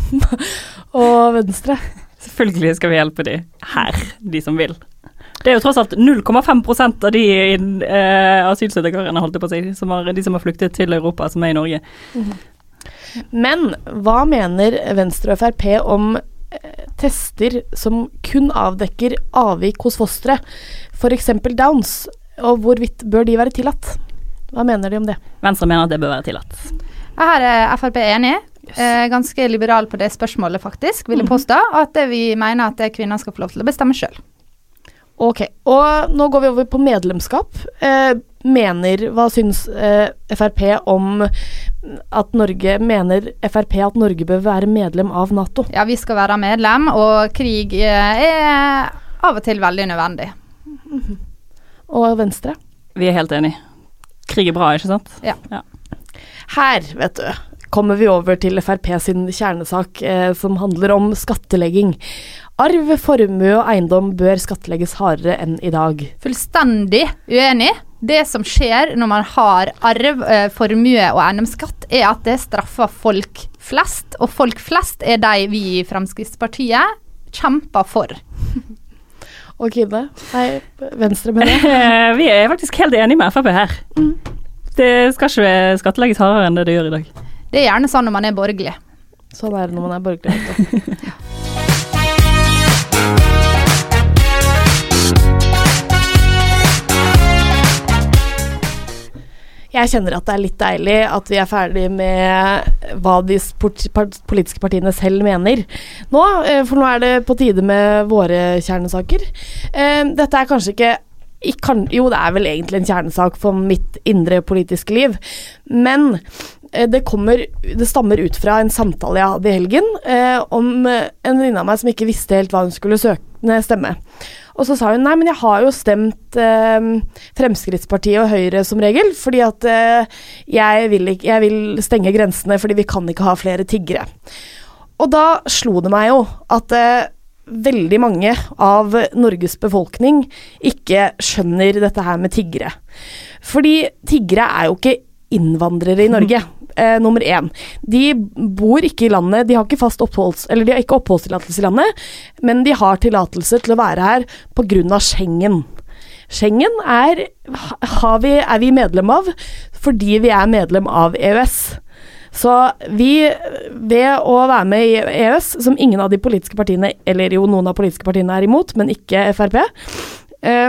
Og Venstre? Selvfølgelig skal vi hjelpe de her, de som vil. Det er jo tross alt null komma fem prosent av de eh, asylsøkerne, holdt jeg på å si, som har, de som har flyktet til Europa, som er i Norge. Mm. Men hva mener Venstre og F R P om eh, tester som kun avdekker avvik hos fostre, for eksempel Downs, og hvorvidt bør de være tillatt? Hva mener de om det? Venstre mener at det bør være tillatt. Her er F R P enig. Yes. Eh, ganske liberal på det spørsmålet faktisk, vil jeg påstå, at vi mener at kvinner skal få lov til å bestemme selv. Ok, og nå går vi over på medlemskap. Eh, mener, hva synes eh, F R P om at Norge, mener F R P at Norge bør være medlem av NATO? Ja, vi skal være medlem, og krig er av og til veldig nødvendig. Mm-hmm. Og Venstre? Vi er helt enige. Krig er bra, ikke sant? Ja. Ja. Her, vet du, kommer vi over til F R P sin kjernesak, eh, som handler om skattelegging. Arv, formue og eiendom bør skattlegges hardere enn i dag. Fullstendig uenig. Det som skjer når man har arv, eh, formue og eiendomsskatt, er at det straffer folk flest, og folk flest er de vi i Fremskrittspartiet kjemper for. Og Kine, nei, Venstre med det? Vi er faktisk helt enige med F R P her. Mm. Det skal ikke skattlegges hardere enn det det gjør i dag. Det er gjerne sånn når man er borgerlig. Sånn er det når man er borgerlig. Ja. Jeg kjenner at det er litt deilig at vi er ferdig med hva de politiske partiene selv mener nå, for nå er det på tide med våre kjernesaker. Dette er kanskje ikke Kan, jo, det er vel egentlig en kjernesak for mitt indre politiske liv, men eh, det kommer, det stammer ut fra en samtale jeg hadde i helgen eh, om en venninne av meg som ikke visste helt hva hun skulle søke, nei, stemme. Og så sa hun, nei, men jeg har jo stemt eh, Fremskrittspartiet og Høyre som regel, fordi at eh, jeg, vil ikke, jeg vil stenge grensene, fordi vi kan ikke ha flere tiggere. Og da slo det meg jo at eh, veldig mange av Norges befolkning ikke skjønner dette her med tiggere. Fordi tiggere er jo ikke innvandrere i Norge. Eh, nummer én. De bor ikke i landet, de har ikke fast oppholds, eller de har ikke oppholdstillatelse i landet, men de har tillatelse til å være her på grunn av Schengen. Schengen er, har vi, er vi medlem av fordi vi er medlem av E U S. Så vi, ved å være med i E U S, som ingen av de politiske partiene, eller jo noen av politiske partiene er imot, men ikke F R P, eh,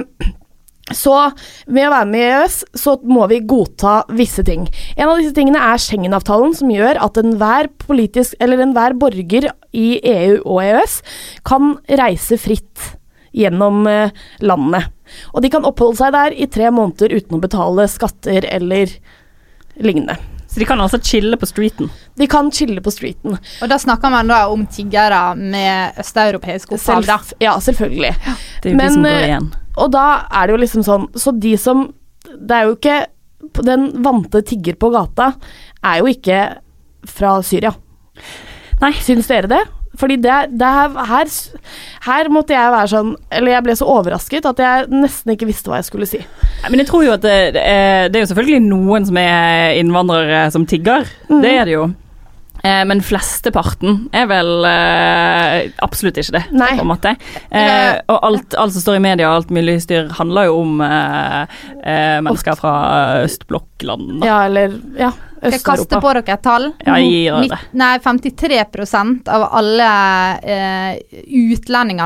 så ved å være med i E U S, så må vi godta visse ting. En av disse tingene er Schengen-avtalen, som gjør at enhver politisk, eller enhver borger i E U og E U S kan reise fritt gjennom eh, landet. Og de kan oppholde seg der i tre måneder uten å betale skatter eller lignende. Så de kan altså chille på streeten? De kan chille på streeten. Og da snakker man da om tiggere med østeuropeisk opphav, da? Selv, ja, selvfølgelig. Ja, det er jo Men, de som går igjen. Og da er det jo liksom sånn, så de som, det er jo ikke, den vante tigger på gata er jo ikke fra Syria. Nei. Syns dere det? Fordi det, det her, her måtte jeg være sånn, eller jeg ble så overrasket at jeg nesten ikke visste hva jeg skulle si. Men jeg tror jo at det, det, er, det er jo selvfølgelig noen som er innvandrere som tigger. Mm. Det er det jo. Eh, men flesteparten er vel eh, absolutt ikke det. Nei. På en måte. Eh, og alt, alt som står i media og alt mulig styr handler jo om eh, eh, mennesker fra østblokkland. Ja, eller, ja. Skal jeg kaste på dere et tall? Ja, gir det. Nei, femtitre prosent av alle eh, utlendingene da,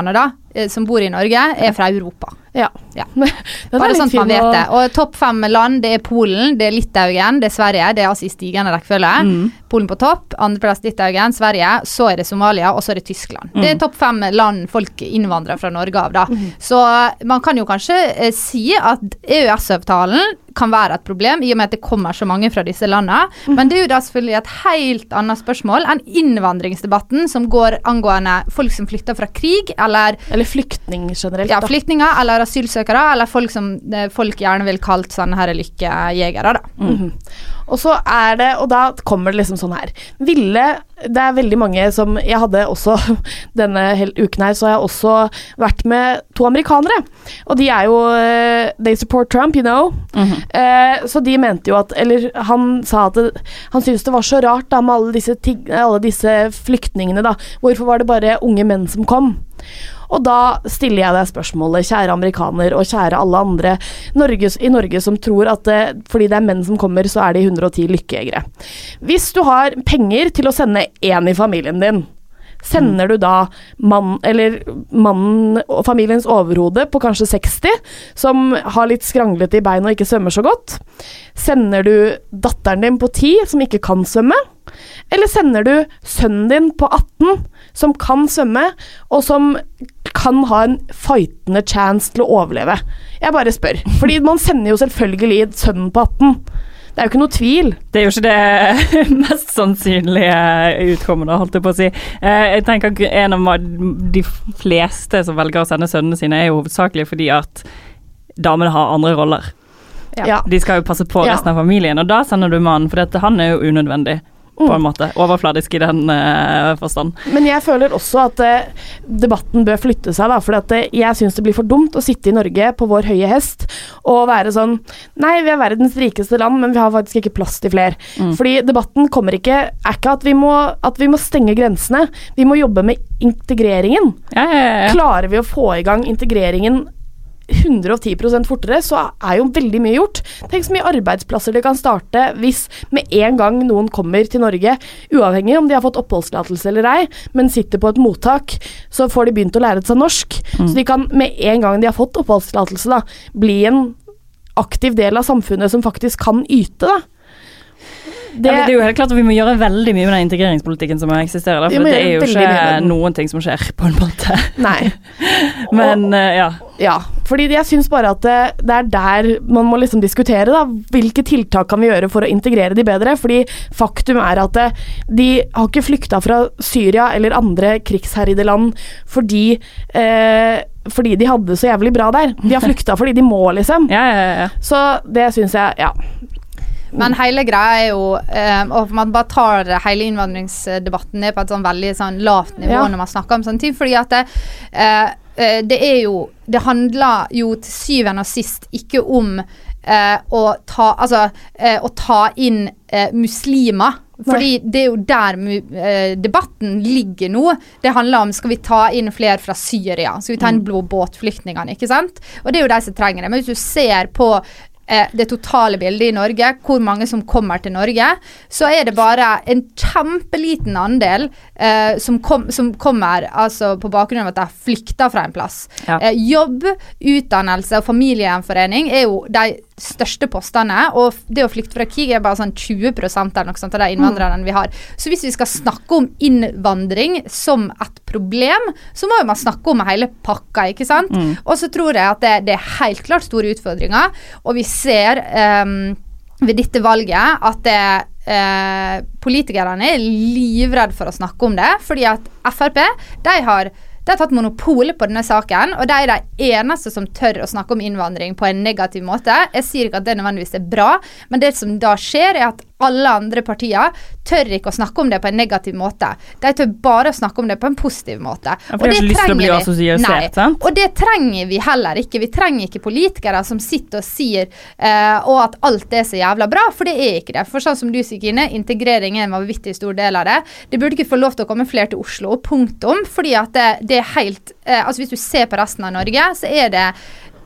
eh, som bor i Norge, er fra Europa. Ja. Ja. Bare sånn at man vet det. Og topp fem land, det er Polen, det er Litauen, det er Sverige, det er altså i stigende rekkefølge. Mm. Polen på topp, andreplass Litauen, Sverige, så er det Somalia, og så er det Tyskland. Mm. Det er topp fem land folk innvandrer fra Norge av da. Mm. Så man kan jo kanskje eh, si at E U S-avtalen kan være et problem, i og med at det kommer så mange fra disse landene. Mm. Men det er jo da selvfølgelig et helt annet spørsmål enn innvandringsdebatten som går angående folk som flytter fra krig, eller... Eller flyktning generelt, ja, flyktninger, eller asylsøkere, eller folk som folk gjerne vil kalt sånne her lykkejegere, da. Mm. Mm. Og så er det, og da kommer det liksom sånn her. Ville, det er veldig mange som, jeg hadde også, denne uken her, så har jeg også vært med to amerikanere. Og de er jo, they support Trump, you know. Mm-hmm. Eh, så de mente jo at, eller han sa at det, han syntes det var så rart da med alle disse, alle disse flyktningene da. Hvorfor var det bare unge menn som kom? Og da stiller jeg deg spørsmålet, kjære amerikaner og kjære alle andre Norge, i Norge som tror at det, fordi det er menn som kommer, så er det hundre og ti lykkejegere. Hvis du har penger til å sende en i familien din, sender du da mann, eller mannen og familiens overhode på kanskje seksti, som har litt skranglete i bein og ikke svømmer så godt? Sender du datteren din på ti, som ikke kan svømme? Eller sender du sønnen din på atten, som kan svømme, og som kan ha en fightende chance til å overleve? Jeg bare spør. Fordi man sender jo selvfølgelig sønnen på atten. Det er jo ikke noe tvil. Det er jo ikke det mest sannsynlige utkommet, holdt jeg på å si. Jeg tenker at en av de fleste som velger å sende sønnene sine er jo hovedsakelig fordi at damene har andre roller. Ja. De skal jo passe på resten av familien, og da sender du mannen, for dette, han er jo unødvendig. På en måte, overfladisk i den uh, forstand. Men jeg føler også at uh, debatten bør flytte seg da, for at, uh, jeg synes det blir for dumt å sitte i Norge på vår høye hest og være sånn, nei, vi er verdens rikeste land, men vi har faktisk ikke plass til flere. Mm. Fordi debatten kommer ikke, er ikke at vi, må, at vi må stenge grensene, vi må jobbe med integreringen. Ja, ja, ja. Klarer vi å få i gang integreringen hundre og ti prosent fortere, så er jo veldig mye gjort. Tenk så mye arbeidsplasser det kan starte hvis med en gang noen kommer til Norge, uavhengig om de har fått oppholdstillatelse eller ei, men sitter på et mottak, så får de begynt å lære seg norsk. Mm. Så de kan med en gang de har fått oppholdstillatelse da, bli en aktiv del av samfunnet som faktisk kan yte da. Det, ja, det er jo helt klart at vi må gjøre veldig mye med den integreringspolitikken som eksisterer der, for det er jo ikke noen ting som skjer på en måte. Nei. Men, og, ja. Ja, fordi jeg synes bare at det, det er der man må liksom diskutere da, hvilke tiltak kan vi gjøre for å integrere de bedre, fordi faktum er at det, de har ikke flyktet fra Syria eller andre krigsherrede land fordi, eh, fordi de hadde så jævlig bra der. De har flyktet fordi de må liksom. Ja, ja, ja. Så det synes jeg, ja. Men hele greia er jo, um, og man bare tar hele innvandringsdebatten ned på et sånn veldig sånn lavt nivå ja. Når man snakker om sånne ting, fordi at det, uh, det er jo, det handler jo til syvende og sist ikke om uh, å, ta, altså, uh, å ta inn uh, muslimer, fordi det er jo der uh, debatten ligger nå. Det handler om, skal vi ta inn flere fra Syria? Skal vi ta inn blå båtflyktningene, ikke sant? Og det er jo de som trenger det. Men hvis du ser på det totale bildet i Norge, hvor mange som kommer til Norge, så er det bare en kjempeliten andel eh, som, kom, som kommer altså, på bakgrunn av at de flykter fra en plass. Ja. Eh, jobb, utdannelse og familiegjenforening er jo de største postene, og det å flykte fra krig er bare sånn tjue prosent eller noe sånt av de innvandrerne vi har. Så hvis vi skal snakke om innvandring som et problem, så må jo man snakke om hele pakka, ikke sant? Mm. Og så tror jeg at det, det er helt klart store utfordringer, og vi ser um, ved dette valget at det, uh, politikerne er livredde for å snakke om det, fordi at F R P, de har De har tatt monopolet på denne saken, og de er de eneste som tør å snakke om innvandring på en negativ måte. Jeg sier ikke at det nødvendigvis er bra, men det som da skjer er at alle andre partier tør ikke å snakke om det på en negativ måte. De tør bare å snakke om det på en positiv måte. Ja, for de har ikke lyst til å bli assosiert, sant? Og det trenger vi heller ikke. Vi trenger ikke politikere som sitter og sier uh, og at alt er så jævla bra, for det er ikke det. For sånn som du sier, Kine, integrering er en vanvittig stor del av det. Det burde ikke få lov til å komme flere til Oslo, punktum, fordi at det, det er helt, uh, altså hvis du ser på resten av Norge, så er det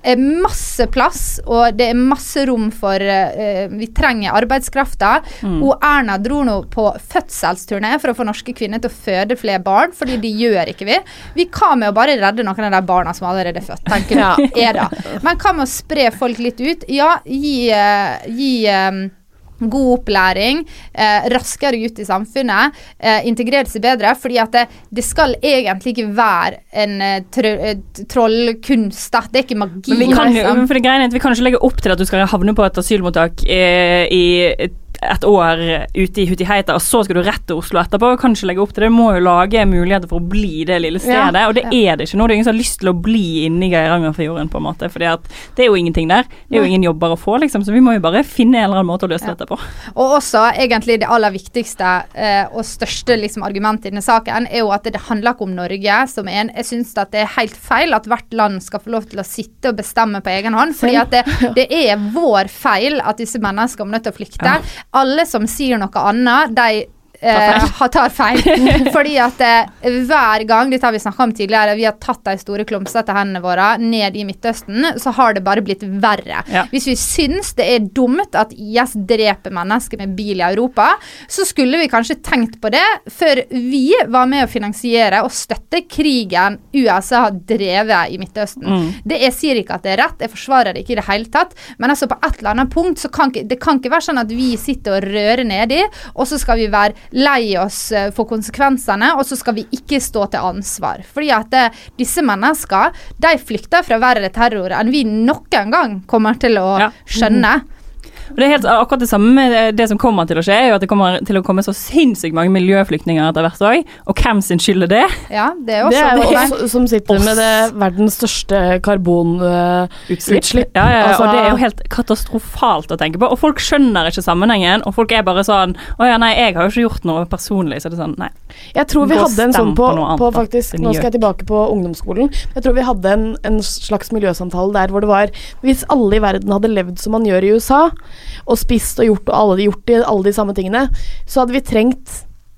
er masse plass, og det er masse rom for uh, vi trenger arbeidskrafta. Mm. Og Erna dro nå på fødselsturné for å få norske kvinner til å føde flere barn, fordi de gjør ikke vi. Vi kan med å bare redde noen av de barna som allerede er født, tenker ja. er da. Men kan med å spre folk litt ut? Ja, gi, uh, gi um, god opplæring, eh, raskere ut i samfunnet, eh, integrere seg bedre, fordi at det, det skal egentlig ikke være en eh, tr trollkunst, da. Det er ikke magi. Men vi kan, jo, for det greiene er at vi kan ikke legge opp til at du skal havne på et asylmottak eh, i et et år ute i Hutiheita, og så skal du rett til Oslo etterpå, og kan ikke legge opp til det. Du må jo lage muligheter for å bli det lille stedet, ja, og det ja. er det ikke nå. Det er ingen som har lyst til å bli inne i Geirangerfjorden på en måte, fordi at det er jo ingenting der. Det er jo ingen jobber å få, liksom, så vi må jo bare finne en eller annen måte å løse ja. dette på. Og også, egentlig det aller viktigste eh, og største liksom, argumentet i denne saken er jo at det handler ikke om Norge som en. Jeg synes at det er helt feil at hvert land skal få lov til å sitte og bestemme på egen hånd, fordi at det, det er vår feil at disse menneskene må nødt til å flykte. Ja. Alle som sier noe annet, de eh, tar feil. Fordi at eh, hver gang, dette har vi snakket om tidligere, vi har tatt de store klumsete hendene våre ned i Midtøsten, så har det bare blitt verre. Ja. Hvis vi syns det er dumt at I S dreper mennesker med bil i Europa, så skulle vi kanskje tenkt på det før vi var med å finansiere og støtte krigen U S A har drevet i Midtøsten. Mm. Det jeg sier ikke at det er rett, jeg forsvarer det ikke i det hele tatt, men altså på et eller annet punkt så kan det kan ikke være sånn at vi sitter og rører ned i, og så skal vi være lei oss for konsekvensene, og så skal vi ikke stå til ansvar. Fordi at det, disse mennesker, de flykter fra verre terror enn vi noen gang kommer til å ja. skjønne. Mm. Og det er helt akkurat det samme med det som kommer til å skje, er jo at det kommer til å komme så sinnssykt mange miljøflyktninger etter hvert år, og hvem sin skyld er det? Ja, det er også det. Er jo oss som sitter oss. med det verdens største karbonutslipp. Uh, ja, ja, altså, og det er jo helt katastrofalt å tenke på, og folk skjønner ikke sammenhengen, og folk er bare sånn, å ja, nei, jeg har jo ikke gjort noe personlig, så det er sånn, nei. Jeg tror vi hadde en sånn på, på, på faktisk, nå skal jeg tilbake på ungdomsskolen, jeg tror vi hadde en, en slags miljøsamtale der hvor det var, hvis alle i verden hadde levd som man gjør i U S A, og spist og gjort og alle de gjort de, alle de samme tingene, så hadde vi trengt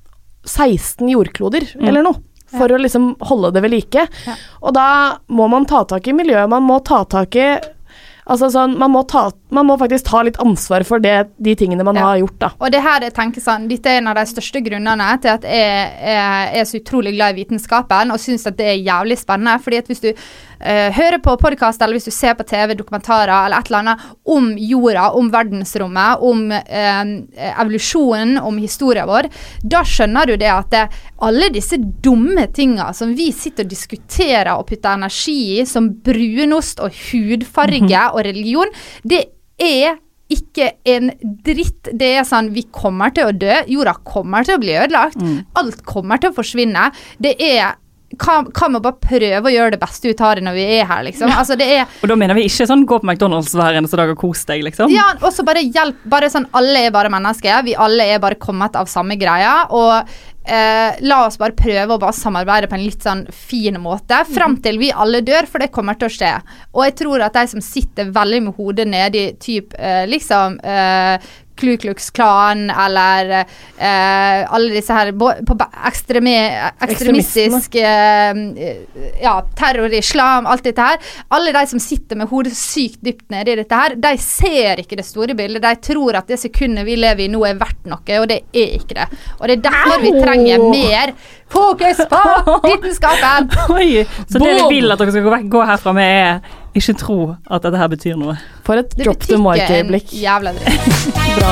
seksten jordkloder mm. eller noe for ja. å liksom holde det ved like. Ja. Og da må man ta tak i miljøet, man må ta tak i altså sånn, man må, ta, man må faktisk ta litt ansvar for det, de tingene man ja. har gjort da. Og det her, jeg tenker sånn, dette er en av de største grunnene til at jeg, jeg er så utrolig glad i vitenskapen, og synes at det er jævlig spennende, fordi at hvis du uh, hører på podcast, eller hvis du ser på T V, dokumentarer, eller et eller annet om jorda, om verdensrommet, om uh, evolusjonen, om historien vår, da skjønner du det at det, alle disse dumme tingene som vi sitter og diskuterer og putter energi i, som brunost og hudfarge, mm-hmm. og religion, det er ikke en dritt. Det er sånn, vi kommer til å dø, jorda kommer til å bli ødelagt, mm. alt kommer til å forsvinne. Det er kan, kan man bare prøve å gjøre det beste ut av det når vi er her, liksom. Altså, det er, og da mener vi ikke sånn, gå på McDonald's hver eneste dag og kos deg, liksom? Ja, og så bare hjelp, bare sånn, alle er bare mennesker, vi alle er bare kommet av samme greia, og eh, la oss bare prøve å bare samarbeide på en litt sånn fin måte, frem til vi alle dør, for det kommer til å skje. Og jeg tror at de som sitter veldig med hodet nede i typ, eh, liksom, eh, Ku Klux Klan, eller eh, alle disse her på ekstreme, ekstremistisk eh, ja, terror, islam, alt dette her. Alle de som sitter med hodet sykt dypt nede i dette her, de ser ikke det store bildet. De tror at det sekundet vi lever i nå er verdt noe, og det er ikke det. Og det er derfor vi trenger mer fokus på vitenskapen. Oi, så det vi vil at dere skal gå herfra med er ikke tro at dette her betyr noe. For et drop the mic-øyeblikk. Det betyr ikke en jævla dritt. Bra.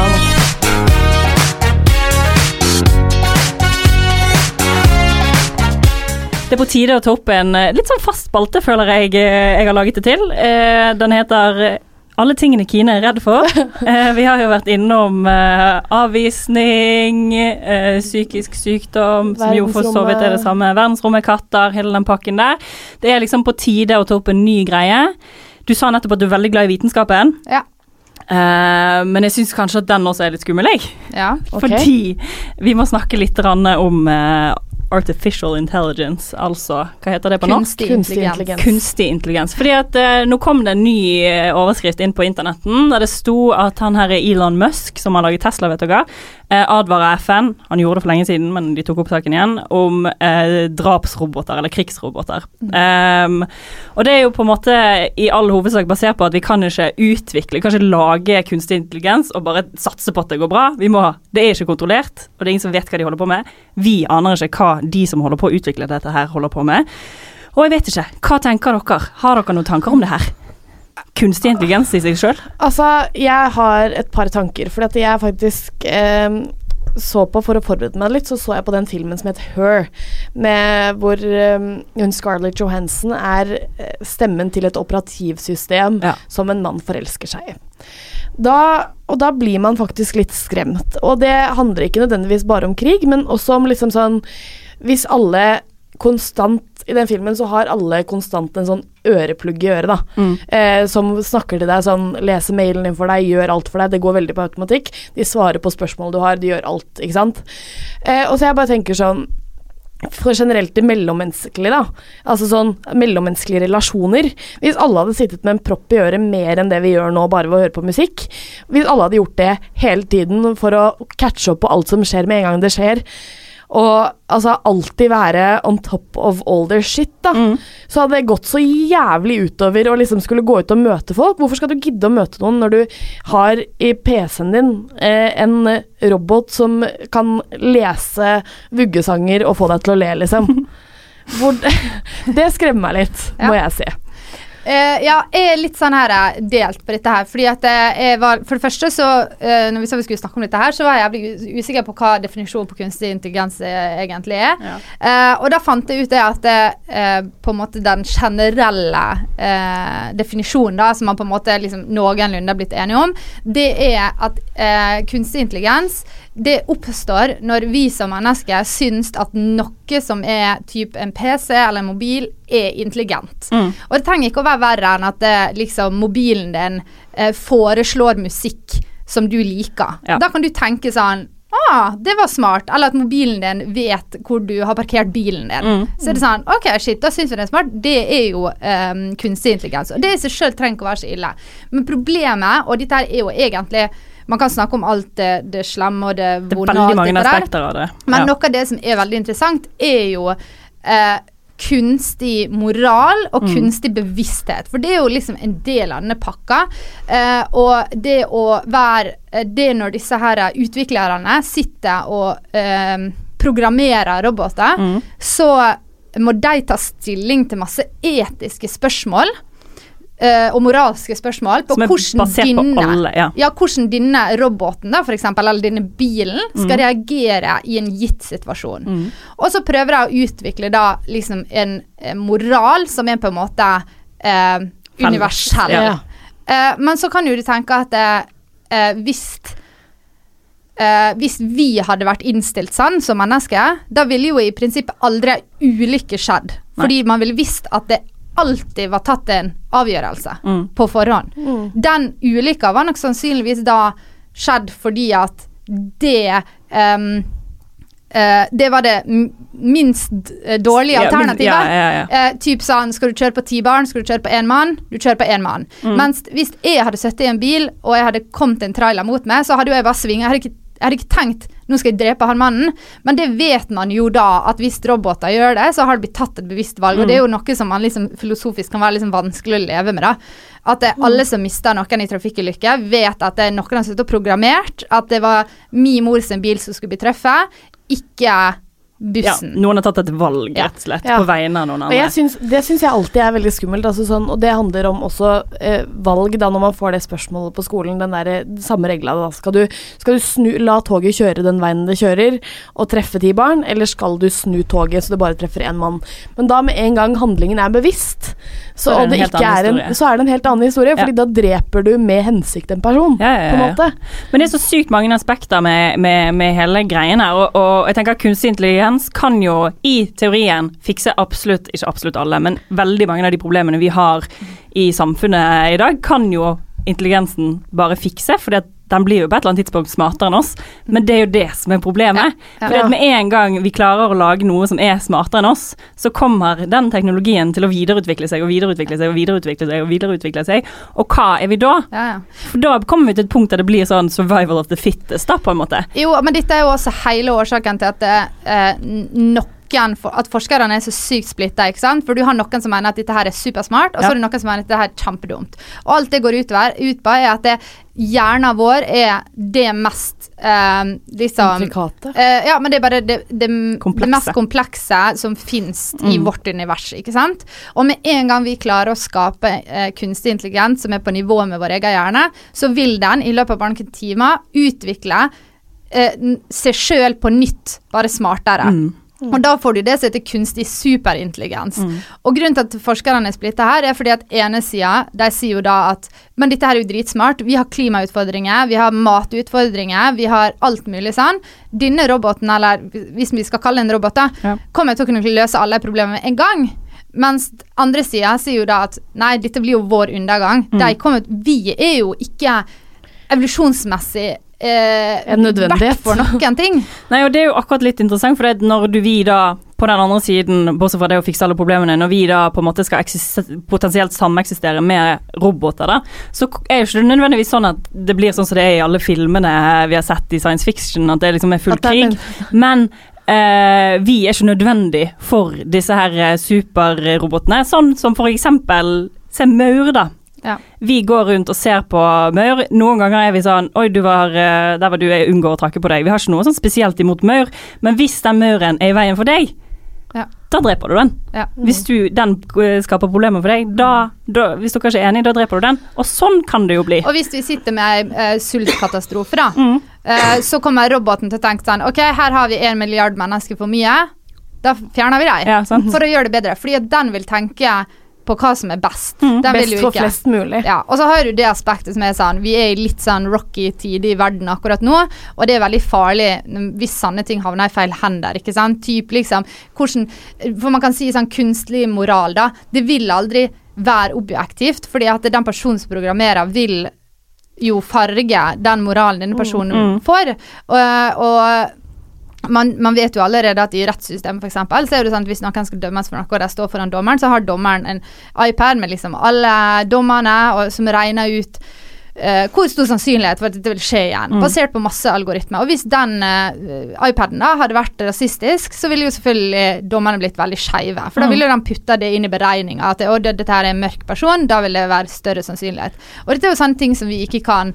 Det er på tide å ta opp en litt sånn fast spalte, føler jeg jeg har laget det til. Den heter Alle tingene Kine er redd for. Vi har jo vært innom avvisning, psykisk sykdom, som jo for så vidt er det samme. Verdensrommet, katter, hele den pakken der. Det er liksom på tide å ta opp en ny greie. Du sa nettopp at du er veldig glad i vitenskapen. Ja. Uh, men jeg synes kanskje at den også er litt skummel, jeg. Ja, ok. Fordi vi må snakke litt om uh, artificial intelligence, altså, hva heter det på norsk? Kunstig intelligens. Kunstig intelligens. Fordi at uh, nå kom det en ny uh, overskrift inn på internetten, der det sto at han her er Elon Musk, som har laget Tesla, vet dere, eh, advarer F N, han gjorde det for lenge siden, men de tok opp saken igjen, om eh, drapsroboter eller krigsroboter. Mm. Um, og det er jo på en måte i all hovedsak basert på at vi kan ikke utvikle, kanskje lage kunstig intelligens og bare satse på at det går bra. Vi må, det er ikke kontrollert, og det er ingen som vet hva de holder på med. Vi aner ikke hva de som holder på å utvikle dette her holder på med. Og jeg vet ikke, hva tenker dere? Har dere noen tanker om det her? Kunstig intelligens i seg selv? Altså, jeg har et par tanker, fordi at jeg faktisk eh, så på, for å forberede meg litt, så så jeg på den filmen som heter Her, med hvor um, Scarlett Johansson er stemmen til et operativsystem ja. Som en mann forelsker seg i. Da, og da blir man faktisk litt skremt, og det handler ikke nødvendigvis bare om krig, men også om liksom sånn, hvis alle konstant, i den filmen så har alle konstant en sånn øreplugg i øret da, mm. eh, som snakker til deg sånn, leser mailen din for deg, gjør alt for deg, det går veldig på automatikk, de svarer på spørsmål du har, de gjør alt, ikke sant? Eh, og så jeg bare tenker sånn, for generelt det mellommenneskelige da, altså sånn mellommenneskelige relasjoner, hvis alle hadde sittet med en propp i øret mer enn det vi gjør nå bare ved å høre på musikk, hvis alle hadde gjort det hele tiden for å catche opp på alt som skjer med en gang det skjer, og altså alltid være on top of all their shit da, mm. så hadde det gått så jævlig utover å liksom skulle gå ut og møte folk. Hvorfor skal du gidde å møte noen når du har i P C-en din eh, en robot som kan lese vuggesanger og få deg til å le liksom? Hvor, det skremmer meg litt, ja. Må jeg si. Uh, ja, jeg er litt sånn her delt på dette her, fordi at jeg var, for det første så, uh, når vi sa vi skulle snakke om dette her, så var jeg jævlig usikker på hva definisjonen på kunstig intelligens egentlig er. Ja. Uh, og da fant jeg ut det at uh, på en måte den generelle uh, definisjonen da, som man på en måte liksom noenlunde har blitt enige om, det er at uh, kunstig intelligens det oppstår når vi som mennesker syns at noe som er typ en P C eller en mobil er intelligent. Mm. Og det trenger ikke å være verre enn at det, liksom, mobilen din eh, foreslår musikk som du liker. Ja. Da kan du tenke sånn, ah, det var smart, eller at mobilen din vet hvor du har parkert bilen din. Mm. Så er det sånn, ok, shit, da synes jeg det er smart. Det er jo um, kunstig intelligens, og det i seg selv trenger ikke å være så ille. Men problemet, og dette her er jo egentlig man kan snakke om alt det, det slemme og det vonde. Det er veldig mange aspekter av det. Men ja. Noe av det som er veldig interessant er jo eh, kunstig moral og mm. kunstig bevissthet. For det er jo liksom en del av denne pakka. Eh, og det å være det når disse her utviklerne sitter og eh, programmerer roboter, mm. så må de ta stilling til masse etiske spørsmål. Uh, og moralske spørsmål på hvordan dine, på alle, ja. Ja, hvordan dine roboten da, for eksempel, eller dine bilen skal mm. reagere i en gitt situasjon. Mm. Og så prøver jeg å utvikle da liksom en, en moral som er på en måte uh, universell. Ja. Uh, men så kan jo du tenke at uh, hvis uh, hvis vi hadde vært innstilt sånn som mennesker, da ville jo i prinsippet aldri ulykke skjedd. Fordi Nei. Man ville visst at det alltid var tatt en avgjørelse mm. på forhånd. Mm. Den ulykka var nok sannsynligvis da skjedd fordi at det um, uh, det var det minst dårlige alternativet. Ja, ja, ja, ja. Uh, typ sånn, skal du kjøre på ti barn, skal du kjøre på en mann, du kjører på en mann. Mm. Mens hvis jeg hadde sittet i en bil, og jeg hadde kommet en trailer mot meg, så hadde jo jeg bare svinget, jeg hadde ikke Jeg hadde ikke tenkt, nå skal jeg drepe han mannen, men det vet man jo da, at hvis roboter gjør det, så har det blitt tatt et bevisst valg, mm. og det er jo noe som man liksom filosofisk kan være liksom vanskelig å leve med da. At det, alle som mister noen i trafikkulykke vet at det er noen som sitter og programmert, at det var min mor sin bil som skulle bli treffet, ikke bussen. Ja, noen har tatt et valg, rett og slett, ja. På vegne av noen andre. Og jeg synes, det synes jeg alltid er veldig skummelt, altså sånn, og det handler om også eh, valg da, når man får det spørsmålet på skolen, den der samme regla da, skal du, skal du snu, la toget kjøre den veien det kjører, og treffe ti barn, eller skal du snu toget så du bare treffer en mann? Men da med en gang handlingen er bevisst, så, så, er, det ikke er, en, så er det en helt annen historie, fordi ja. Da dreper du med hensikt en person, ja, ja, ja, på en måte. Men det er så sykt mange aspekter med, med, med hele greien her, og, og jeg tenker at kunstig intelligens kan jo i teorien fikse absolutt, ikke absolutt alle, men veldig mange av de problemene vi har i samfunnet i dag, kan jo intelligensen bare fikse, fordi at den blir jo på et eller annet tidspunkt smartere enn oss, men det er jo det som er problemet. Ja. Ja. For at med en gang vi klarer å lage noe som er smartere enn oss, så kommer den teknologien til å videreutvikle seg og videreutvikle seg og videreutvikle seg og videreutvikle seg. Og hva er vi da? Ja, ja. For da kommer vi til et punkt der det blir sånn survival of the fittest, da, på en måte. Jo, men dette er jo også hele årsaken til at det er nok For, at forskerne er så sykt splittet, ikke sant? For du har noen som mener at dette her er supersmart, og så ja. har du noen som mener at dette her er kjempedumt. Og alt det går utover, ut på er at det, hjernen vår er det mest eh, liksom, eh, ja, men det er bare det, det, det mest komplekse som finnes mm. i vårt univers, ikke sant? Og med en gang vi klarer å skape eh, kunstig intelligens som er på nivå med vår egen hjerne, så vil den i løpet av bare noen timer utvikle eh, seg selv på nytt, bare smartere. Mm. Mm. Og da får du det som heter kunstig superintelligens. Mm. Og grunnen til at forskerne er splittet her, er fordi at ene siden, de sier jo da at, men dette her er jo dritsmart, vi har klimautfordringer, vi har matutfordringer, vi har alt mulig sånn. Denne roboten, eller hvis vi skal kalle en robot da, ja. kommer til å kunne løse alle problemer med en gang. Mens andre siden sier jo da at, nei, dette blir jo vår undergang. Mm. De kommer, vi er jo ikke evolusjonsmessig Eh, en nødvendighet for noen ting. Nei, og det er jo akkurat litt interessant, for det når du vi da på den andre siden, bortsett fra det å fikse alle problemene, når vi da på en måte skal potensielt sameksistere med roboter da, så er jo ikke det nødvendigvis sånn at det blir sånn som det er i alle filmene vi har sett i science fiction, at det liksom er full krig, men eh, vi er ikke nødvendig for disse her superrobotene, sånn som for eksempel se maur da. Ja. Vi går rundt og ser på maur. Noen ganger er vi sånn, oi, du var, der var du, jeg unngår å trakke på deg. Vi har ikke noe sånn spesielt imot maur, men hvis den mauren er i veien for deg, ja. da dreper du den. Ja. Mm. Hvis du, den skaper problemer for deg, da, da, hvis dere ikke er enige, da dreper du den. Og sånn kan det jo bli. Og hvis vi sitter med uh, sultkatastrofe da, mm. uh, så kommer roboten til å tenke sånn, ok, her har vi en milliard mennesker for mye, da fjerner vi deg, ja, for å gjøre det bedre. Fordi at den vil tenke på hva som er best. Mm, best for flest mulig. Ja, og så har du det aspektet som er sånn, vi er i litt sånn rocky tid i verden akkurat nå, og det er veldig farlig hvis sanne ting havner i feil hender, ikke sant? Typ liksom, hvordan, for man kan si sånn kunstlig moral da, det vil aldri være objektivt, fordi at den personen som programmerer vil jo farge den moralen denne personen mm, mm. får, og, og Man, man vet jo allerede at i rettssystemet for eksempel, så er det sånn at hvis noen skal dømmes for noe, og de står foran dommeren, så har dommeren en iPad med liksom alle dommerne, og, som regner ut uh, hvor stor sannsynlighet for at dette vil skje igjen, mm. basert på masse algoritmer. Og hvis den uh, iPaden da hadde vært rasistisk, så ville jo selvfølgelig dommerne blitt veldig skeive, for da ville de putta det inn i beregningen, at å, det, dette her er en mørk person, da vil det være større sannsynlighet. Og dette er jo sånne ting som vi ikke kan,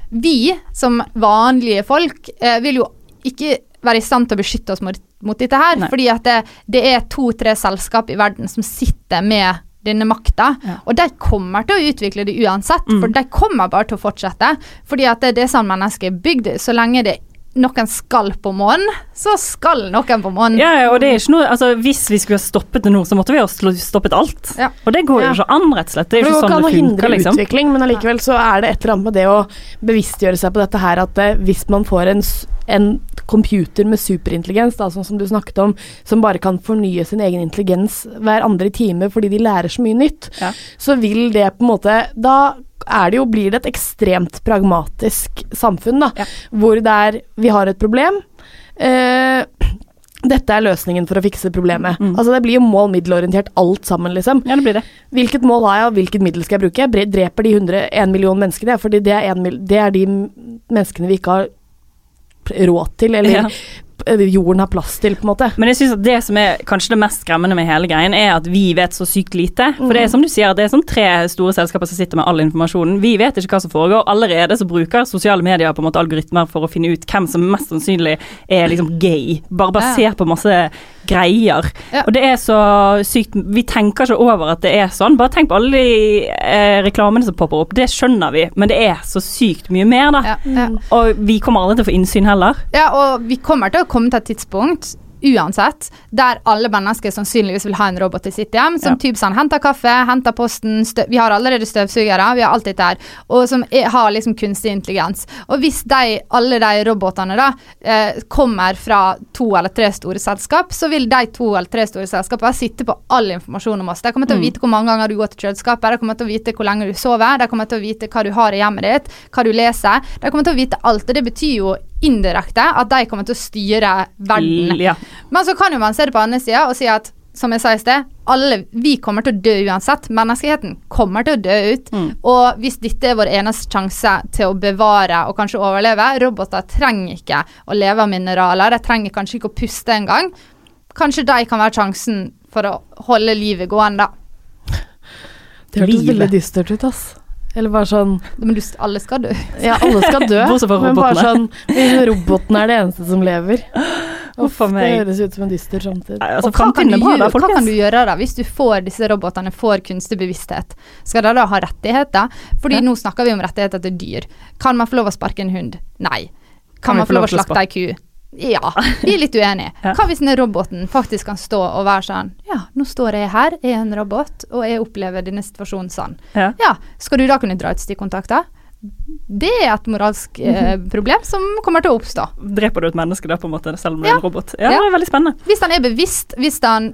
vi som vanlige folk, uh, vil jo ikke være i stand til å beskytte oss mot, mot dette her, Nei. fordi at det, det er to-tre selskap i verden som sitter med denne makta, ja. og de kommer til å utvikle det uansett, mm. for de kommer bare til å fortsette, fordi at det, det er sånn mennesker er bygd, så lenge det noen skal på månen, så skal noen på månen. Ja, ja, og det er ikke noe, altså hvis vi skulle ha stoppet det nå, så måtte vi ha stoppet alt. Ja. Og det går jo ja. ikke an, rett og slett. Det er jo ikke sånn det funker, liksom. Utvikling, men allikevel så er det et eller annet med det å bevisstgjøre seg på dette her, at eh, hvis man får en, en computer med superintelligens, da, sånn som du snakket om, som bare kan fornye sin egen intelligens hver andre time fordi de lærer så mye nytt, ja. så vil det på en måte, da er det jo, blir det et ekstremt pragmatisk samfunn da, ja. hvor det er, vi har et problem, eh, dette er løsningen for å fikse problemet. Mm. Altså det blir jo mål-middelorientert alt sammen liksom. Ja, det blir det. Hvilket mål har jeg, og hvilket middel skal jeg bruke? Jeg dreper de hundre, en million menneskene, fordi det er, en, det er de menneskene vi ikke har råd til, eller ja. jorden har plass til, på en måte. Men jeg synes at det som er kanskje det mest skremmende med hele greien, er at vi vet så sykt lite. For det er som du sier, det er sånn tre store selskaper som sitter med all informasjonen. Vi vet ikke hva som foregår. Allerede så bruker sosiale medier på en måte algoritmer for å finne ut hvem som mest sannsynlig er liksom gay. Bare basert ja. på masse greier. Ja. Og det er så sykt, vi tenker ikke over at det er sånn. Bare tenk på alle de eh, reklamene som popper opp. Det skjønner vi, men det er så sykt mye mer da. Ja. Ja. Og vi kommer aldri til å få innsyn heller. Ja, og vi kommer til å komme til et tidspunkt uansett, der alle mennesker sannsynligvis vil ha en robot i sitt hjem, som ja. typ sånn, henter kaffe, henter posten, støv, vi har allerede støvsugere, vi har alt dette her, og som er, har liksom kunstig intelligens. Og hvis de, alle de robotene da, eh, kommer fra to eller tre store selskap, så vil de to eller tre store selskaper sitte på all informasjon om oss. De kommer til å vite hvor mange ganger du går til kjøleskapet, de kommer til å vite hvor lenge du sover, de kommer til å vite hva du har i hjemmet ditt, hva du leser, de kommer til å vite alt, og det betyr jo indirekte at de kommer til å styre verden. Ja. Men så kan jo man se det på andre siden og si at, som jeg sa i sted, alle, vi kommer til å dø uansett, menneskeheten kommer til å dø ut, mm. og hvis dette er vår eneste sjanse til å bevare og kanskje overleve, roboter trenger ikke å leve av mineraler, de trenger kanskje ikke å puste en gang, kanskje de kan være sjansen for å holde livet gående da. Det hørtes veldig dystert ut, ass. Eller bare sånn Men du, alle skal dø. Ja, alle skal dø. Men bare sånn roboten er det eneste som lever. Uff, det høres ut som en dyster samtid. Altså, hva, kan du, bra, da, hva kan du gjøre da hvis du får disse robotene får kunstig bevissthet? Skal de da ha rettigheter? Fordi ja. nå snakker vi om rettigheter til dyr. Kan man få lov å sparke en hund? Nei. Kan, kan man få lov å slakte en ku? Ja, vi er litt uenige. Ja. Hva hvis denne roboten faktisk kan stå og være sånn, ja, nå står jeg her, jeg er en robot, og jeg opplever denne situasjonen sånn. Ja. ja, skal du da kunne dra ut stikkontakter? Det er et moralsk eh, problem som kommer til å oppstå. Dreper du et menneske da på en måte, selv om det er en robot? Ja, ja, det er veldig spennende. Hvis han er bevisst, hvis han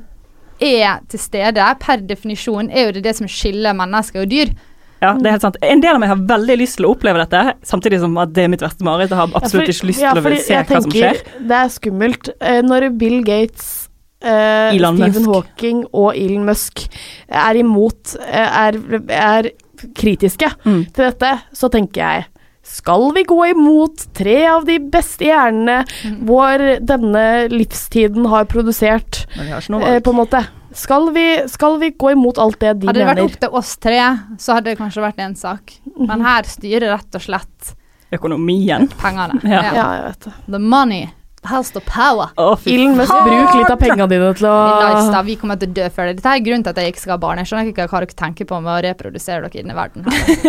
er til stede, per definisjon, er jo det det som skiller mennesker og dyr. Ja, det er helt sant. En del av meg har veldig lyst til å oppleve dette, samtidig som at det er mitt verste mareritt. Jeg har absolutt ja, for, ikke lyst ja, til å se hva tenker, som skjer. Det er skummelt. Når Bill Gates, eh, Stephen Musk. Hawking og Elon Musk er imot, er, er kritiske mm. til dette, så tenker jeg, skal vi gå imot tre av de beste hjernene mm. hvor denne livstiden har produsert, eh, på en måte? Skal vi, skal vi gå imot alt det de mener? Hadde det vært opp til oss tre, så hadde det kanskje vært en sak. Men her styrer rett og slett økonomien. Pengene. Ja, ja jeg vet det. The money has the power. Oh, Elon Musk, bruk litt av pengene dine til å... Nice, da. Vi kommer til å dø før det. Dette er grunnen til at jeg ikke skal ha barn. Jeg skjønner ikke hva dere tenker på med å reprodusere dere i denne verden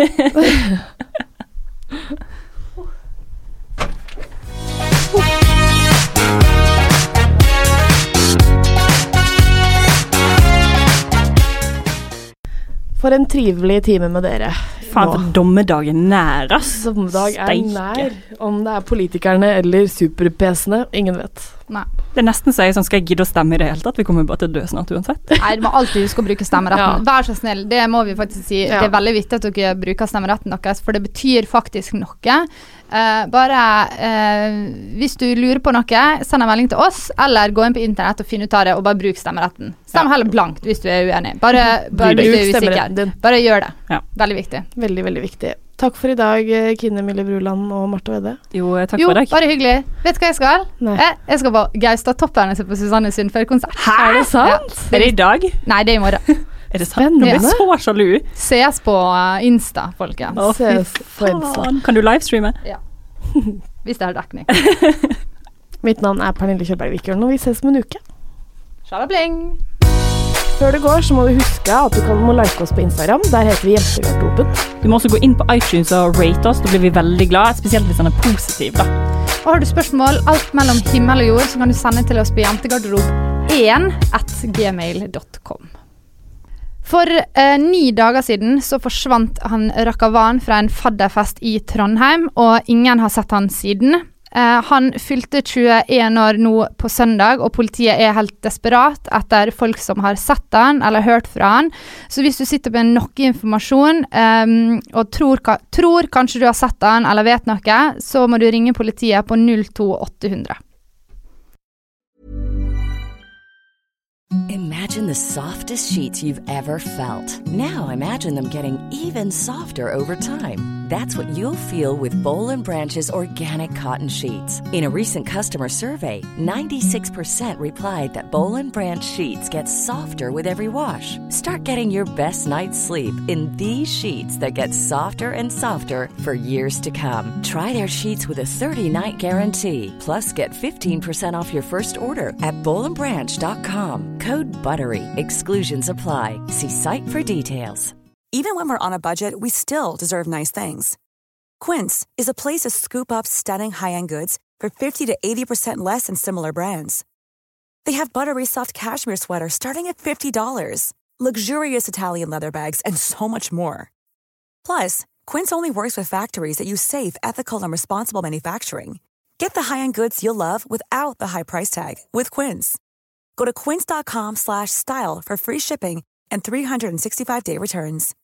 her. For en trivelig time med dere. Faen, for dommedagen nær, ass. Dommedag er nær. Om det er politikerne eller super-P-ene, ingen vet. Nei. Det er nesten så jeg sånn, skal jeg gidde å stemme i det hele tatt? Vi kommer bare til å dø snart uansett. Nei, du må alltid huske å bruke stemmeretten. Ja. Vær så snill, det må vi faktisk si. Ja. Det er veldig viktig at dere bruker stemmeretten deres, for det betyr faktisk noe. Uh, bare uh, hvis du lurer på noe, send en melding til oss, eller gå inn på internett og finne ut av det, og bare bruk stemmeretten. Stem ja. heller blankt hvis du er uenig. Bare, bare hvis du er usikker. Bare gjør det. Ja. Veldig viktig. Veldig, veldig viktig. Takk for i dag, Kine Mille Bruland og Marte Vedde. Jo, takk jo, for deg. Jo, bare hyggelig. Vet du hva jeg skal? Jeg, jeg skal på Gaustad-toppen og se på Susanne Sundfør-konsert. Hæ? Er det sant? Ja. Er det i dag? Nei, det er i morgen. Er det sant? Nå blir jeg så sjalu. Ses på Insta, folkens. Å, fy faen. Kan du livestreame? Ja. Hvis det er dekning. Mitt navn er Pernille Kjølberg-Vikørn, og vi ses om en uke. Sjalabling! Før det går, så må du huske at du kan må like oss på Instagram. Der heter vi Jentegarderoben. Du må også gå inn på iTunes og rate oss. Da blir vi veldig glad, spesielt hvis den er positiv, da. Og har du spørsmål, alt mellom himmel og jord, så kan du sende til oss på jentegarderob én at gmail dot com. For eh, ni dager siden så forsvant han Rakavan fra en fadderfest i Trondheim, og ingen har sett han siden. Uh, han fylte tjueen år nå på søndag, og politiet er helt desperat etter folk som har sett han eller hørt fra han. Så hvis du sitter med nok informasjon um, og tror, ka- tror kanskje du har sett han eller vet noe, så må du ringe politiet på null to åtte hundre. Imagine the softest sheets you've ever felt. Now imagine them getting even softer over time. That's what you'll feel with Boll and Branch's organic cotton sheets. In a recent customer survey, ninety-six percent replied that Boll and Branch sheets get softer with every wash. Start getting your best night's sleep in these sheets that get softer and softer for years to come. Try their sheets with a thirty-night guarantee. Plus, get fifteen percent off your first order at boll and branch dot com. Code BUTTERY. Exclusions apply. See site for details. Even when we're on a budget, we still deserve nice things. Quince is a place to scoop up stunning high-end goods for fifty to eighty percent less than similar brands. They have buttery soft cashmere sweaters starting at fifty dollars, luxurious Italian leather bags, and so much more. Plus, Quince only works with factories that use safe, ethical, and responsible manufacturing. Get the high-end goods you'll love without the high price tag with Quince. Go to quince.com slash style for free shipping and three sixty-five day returns.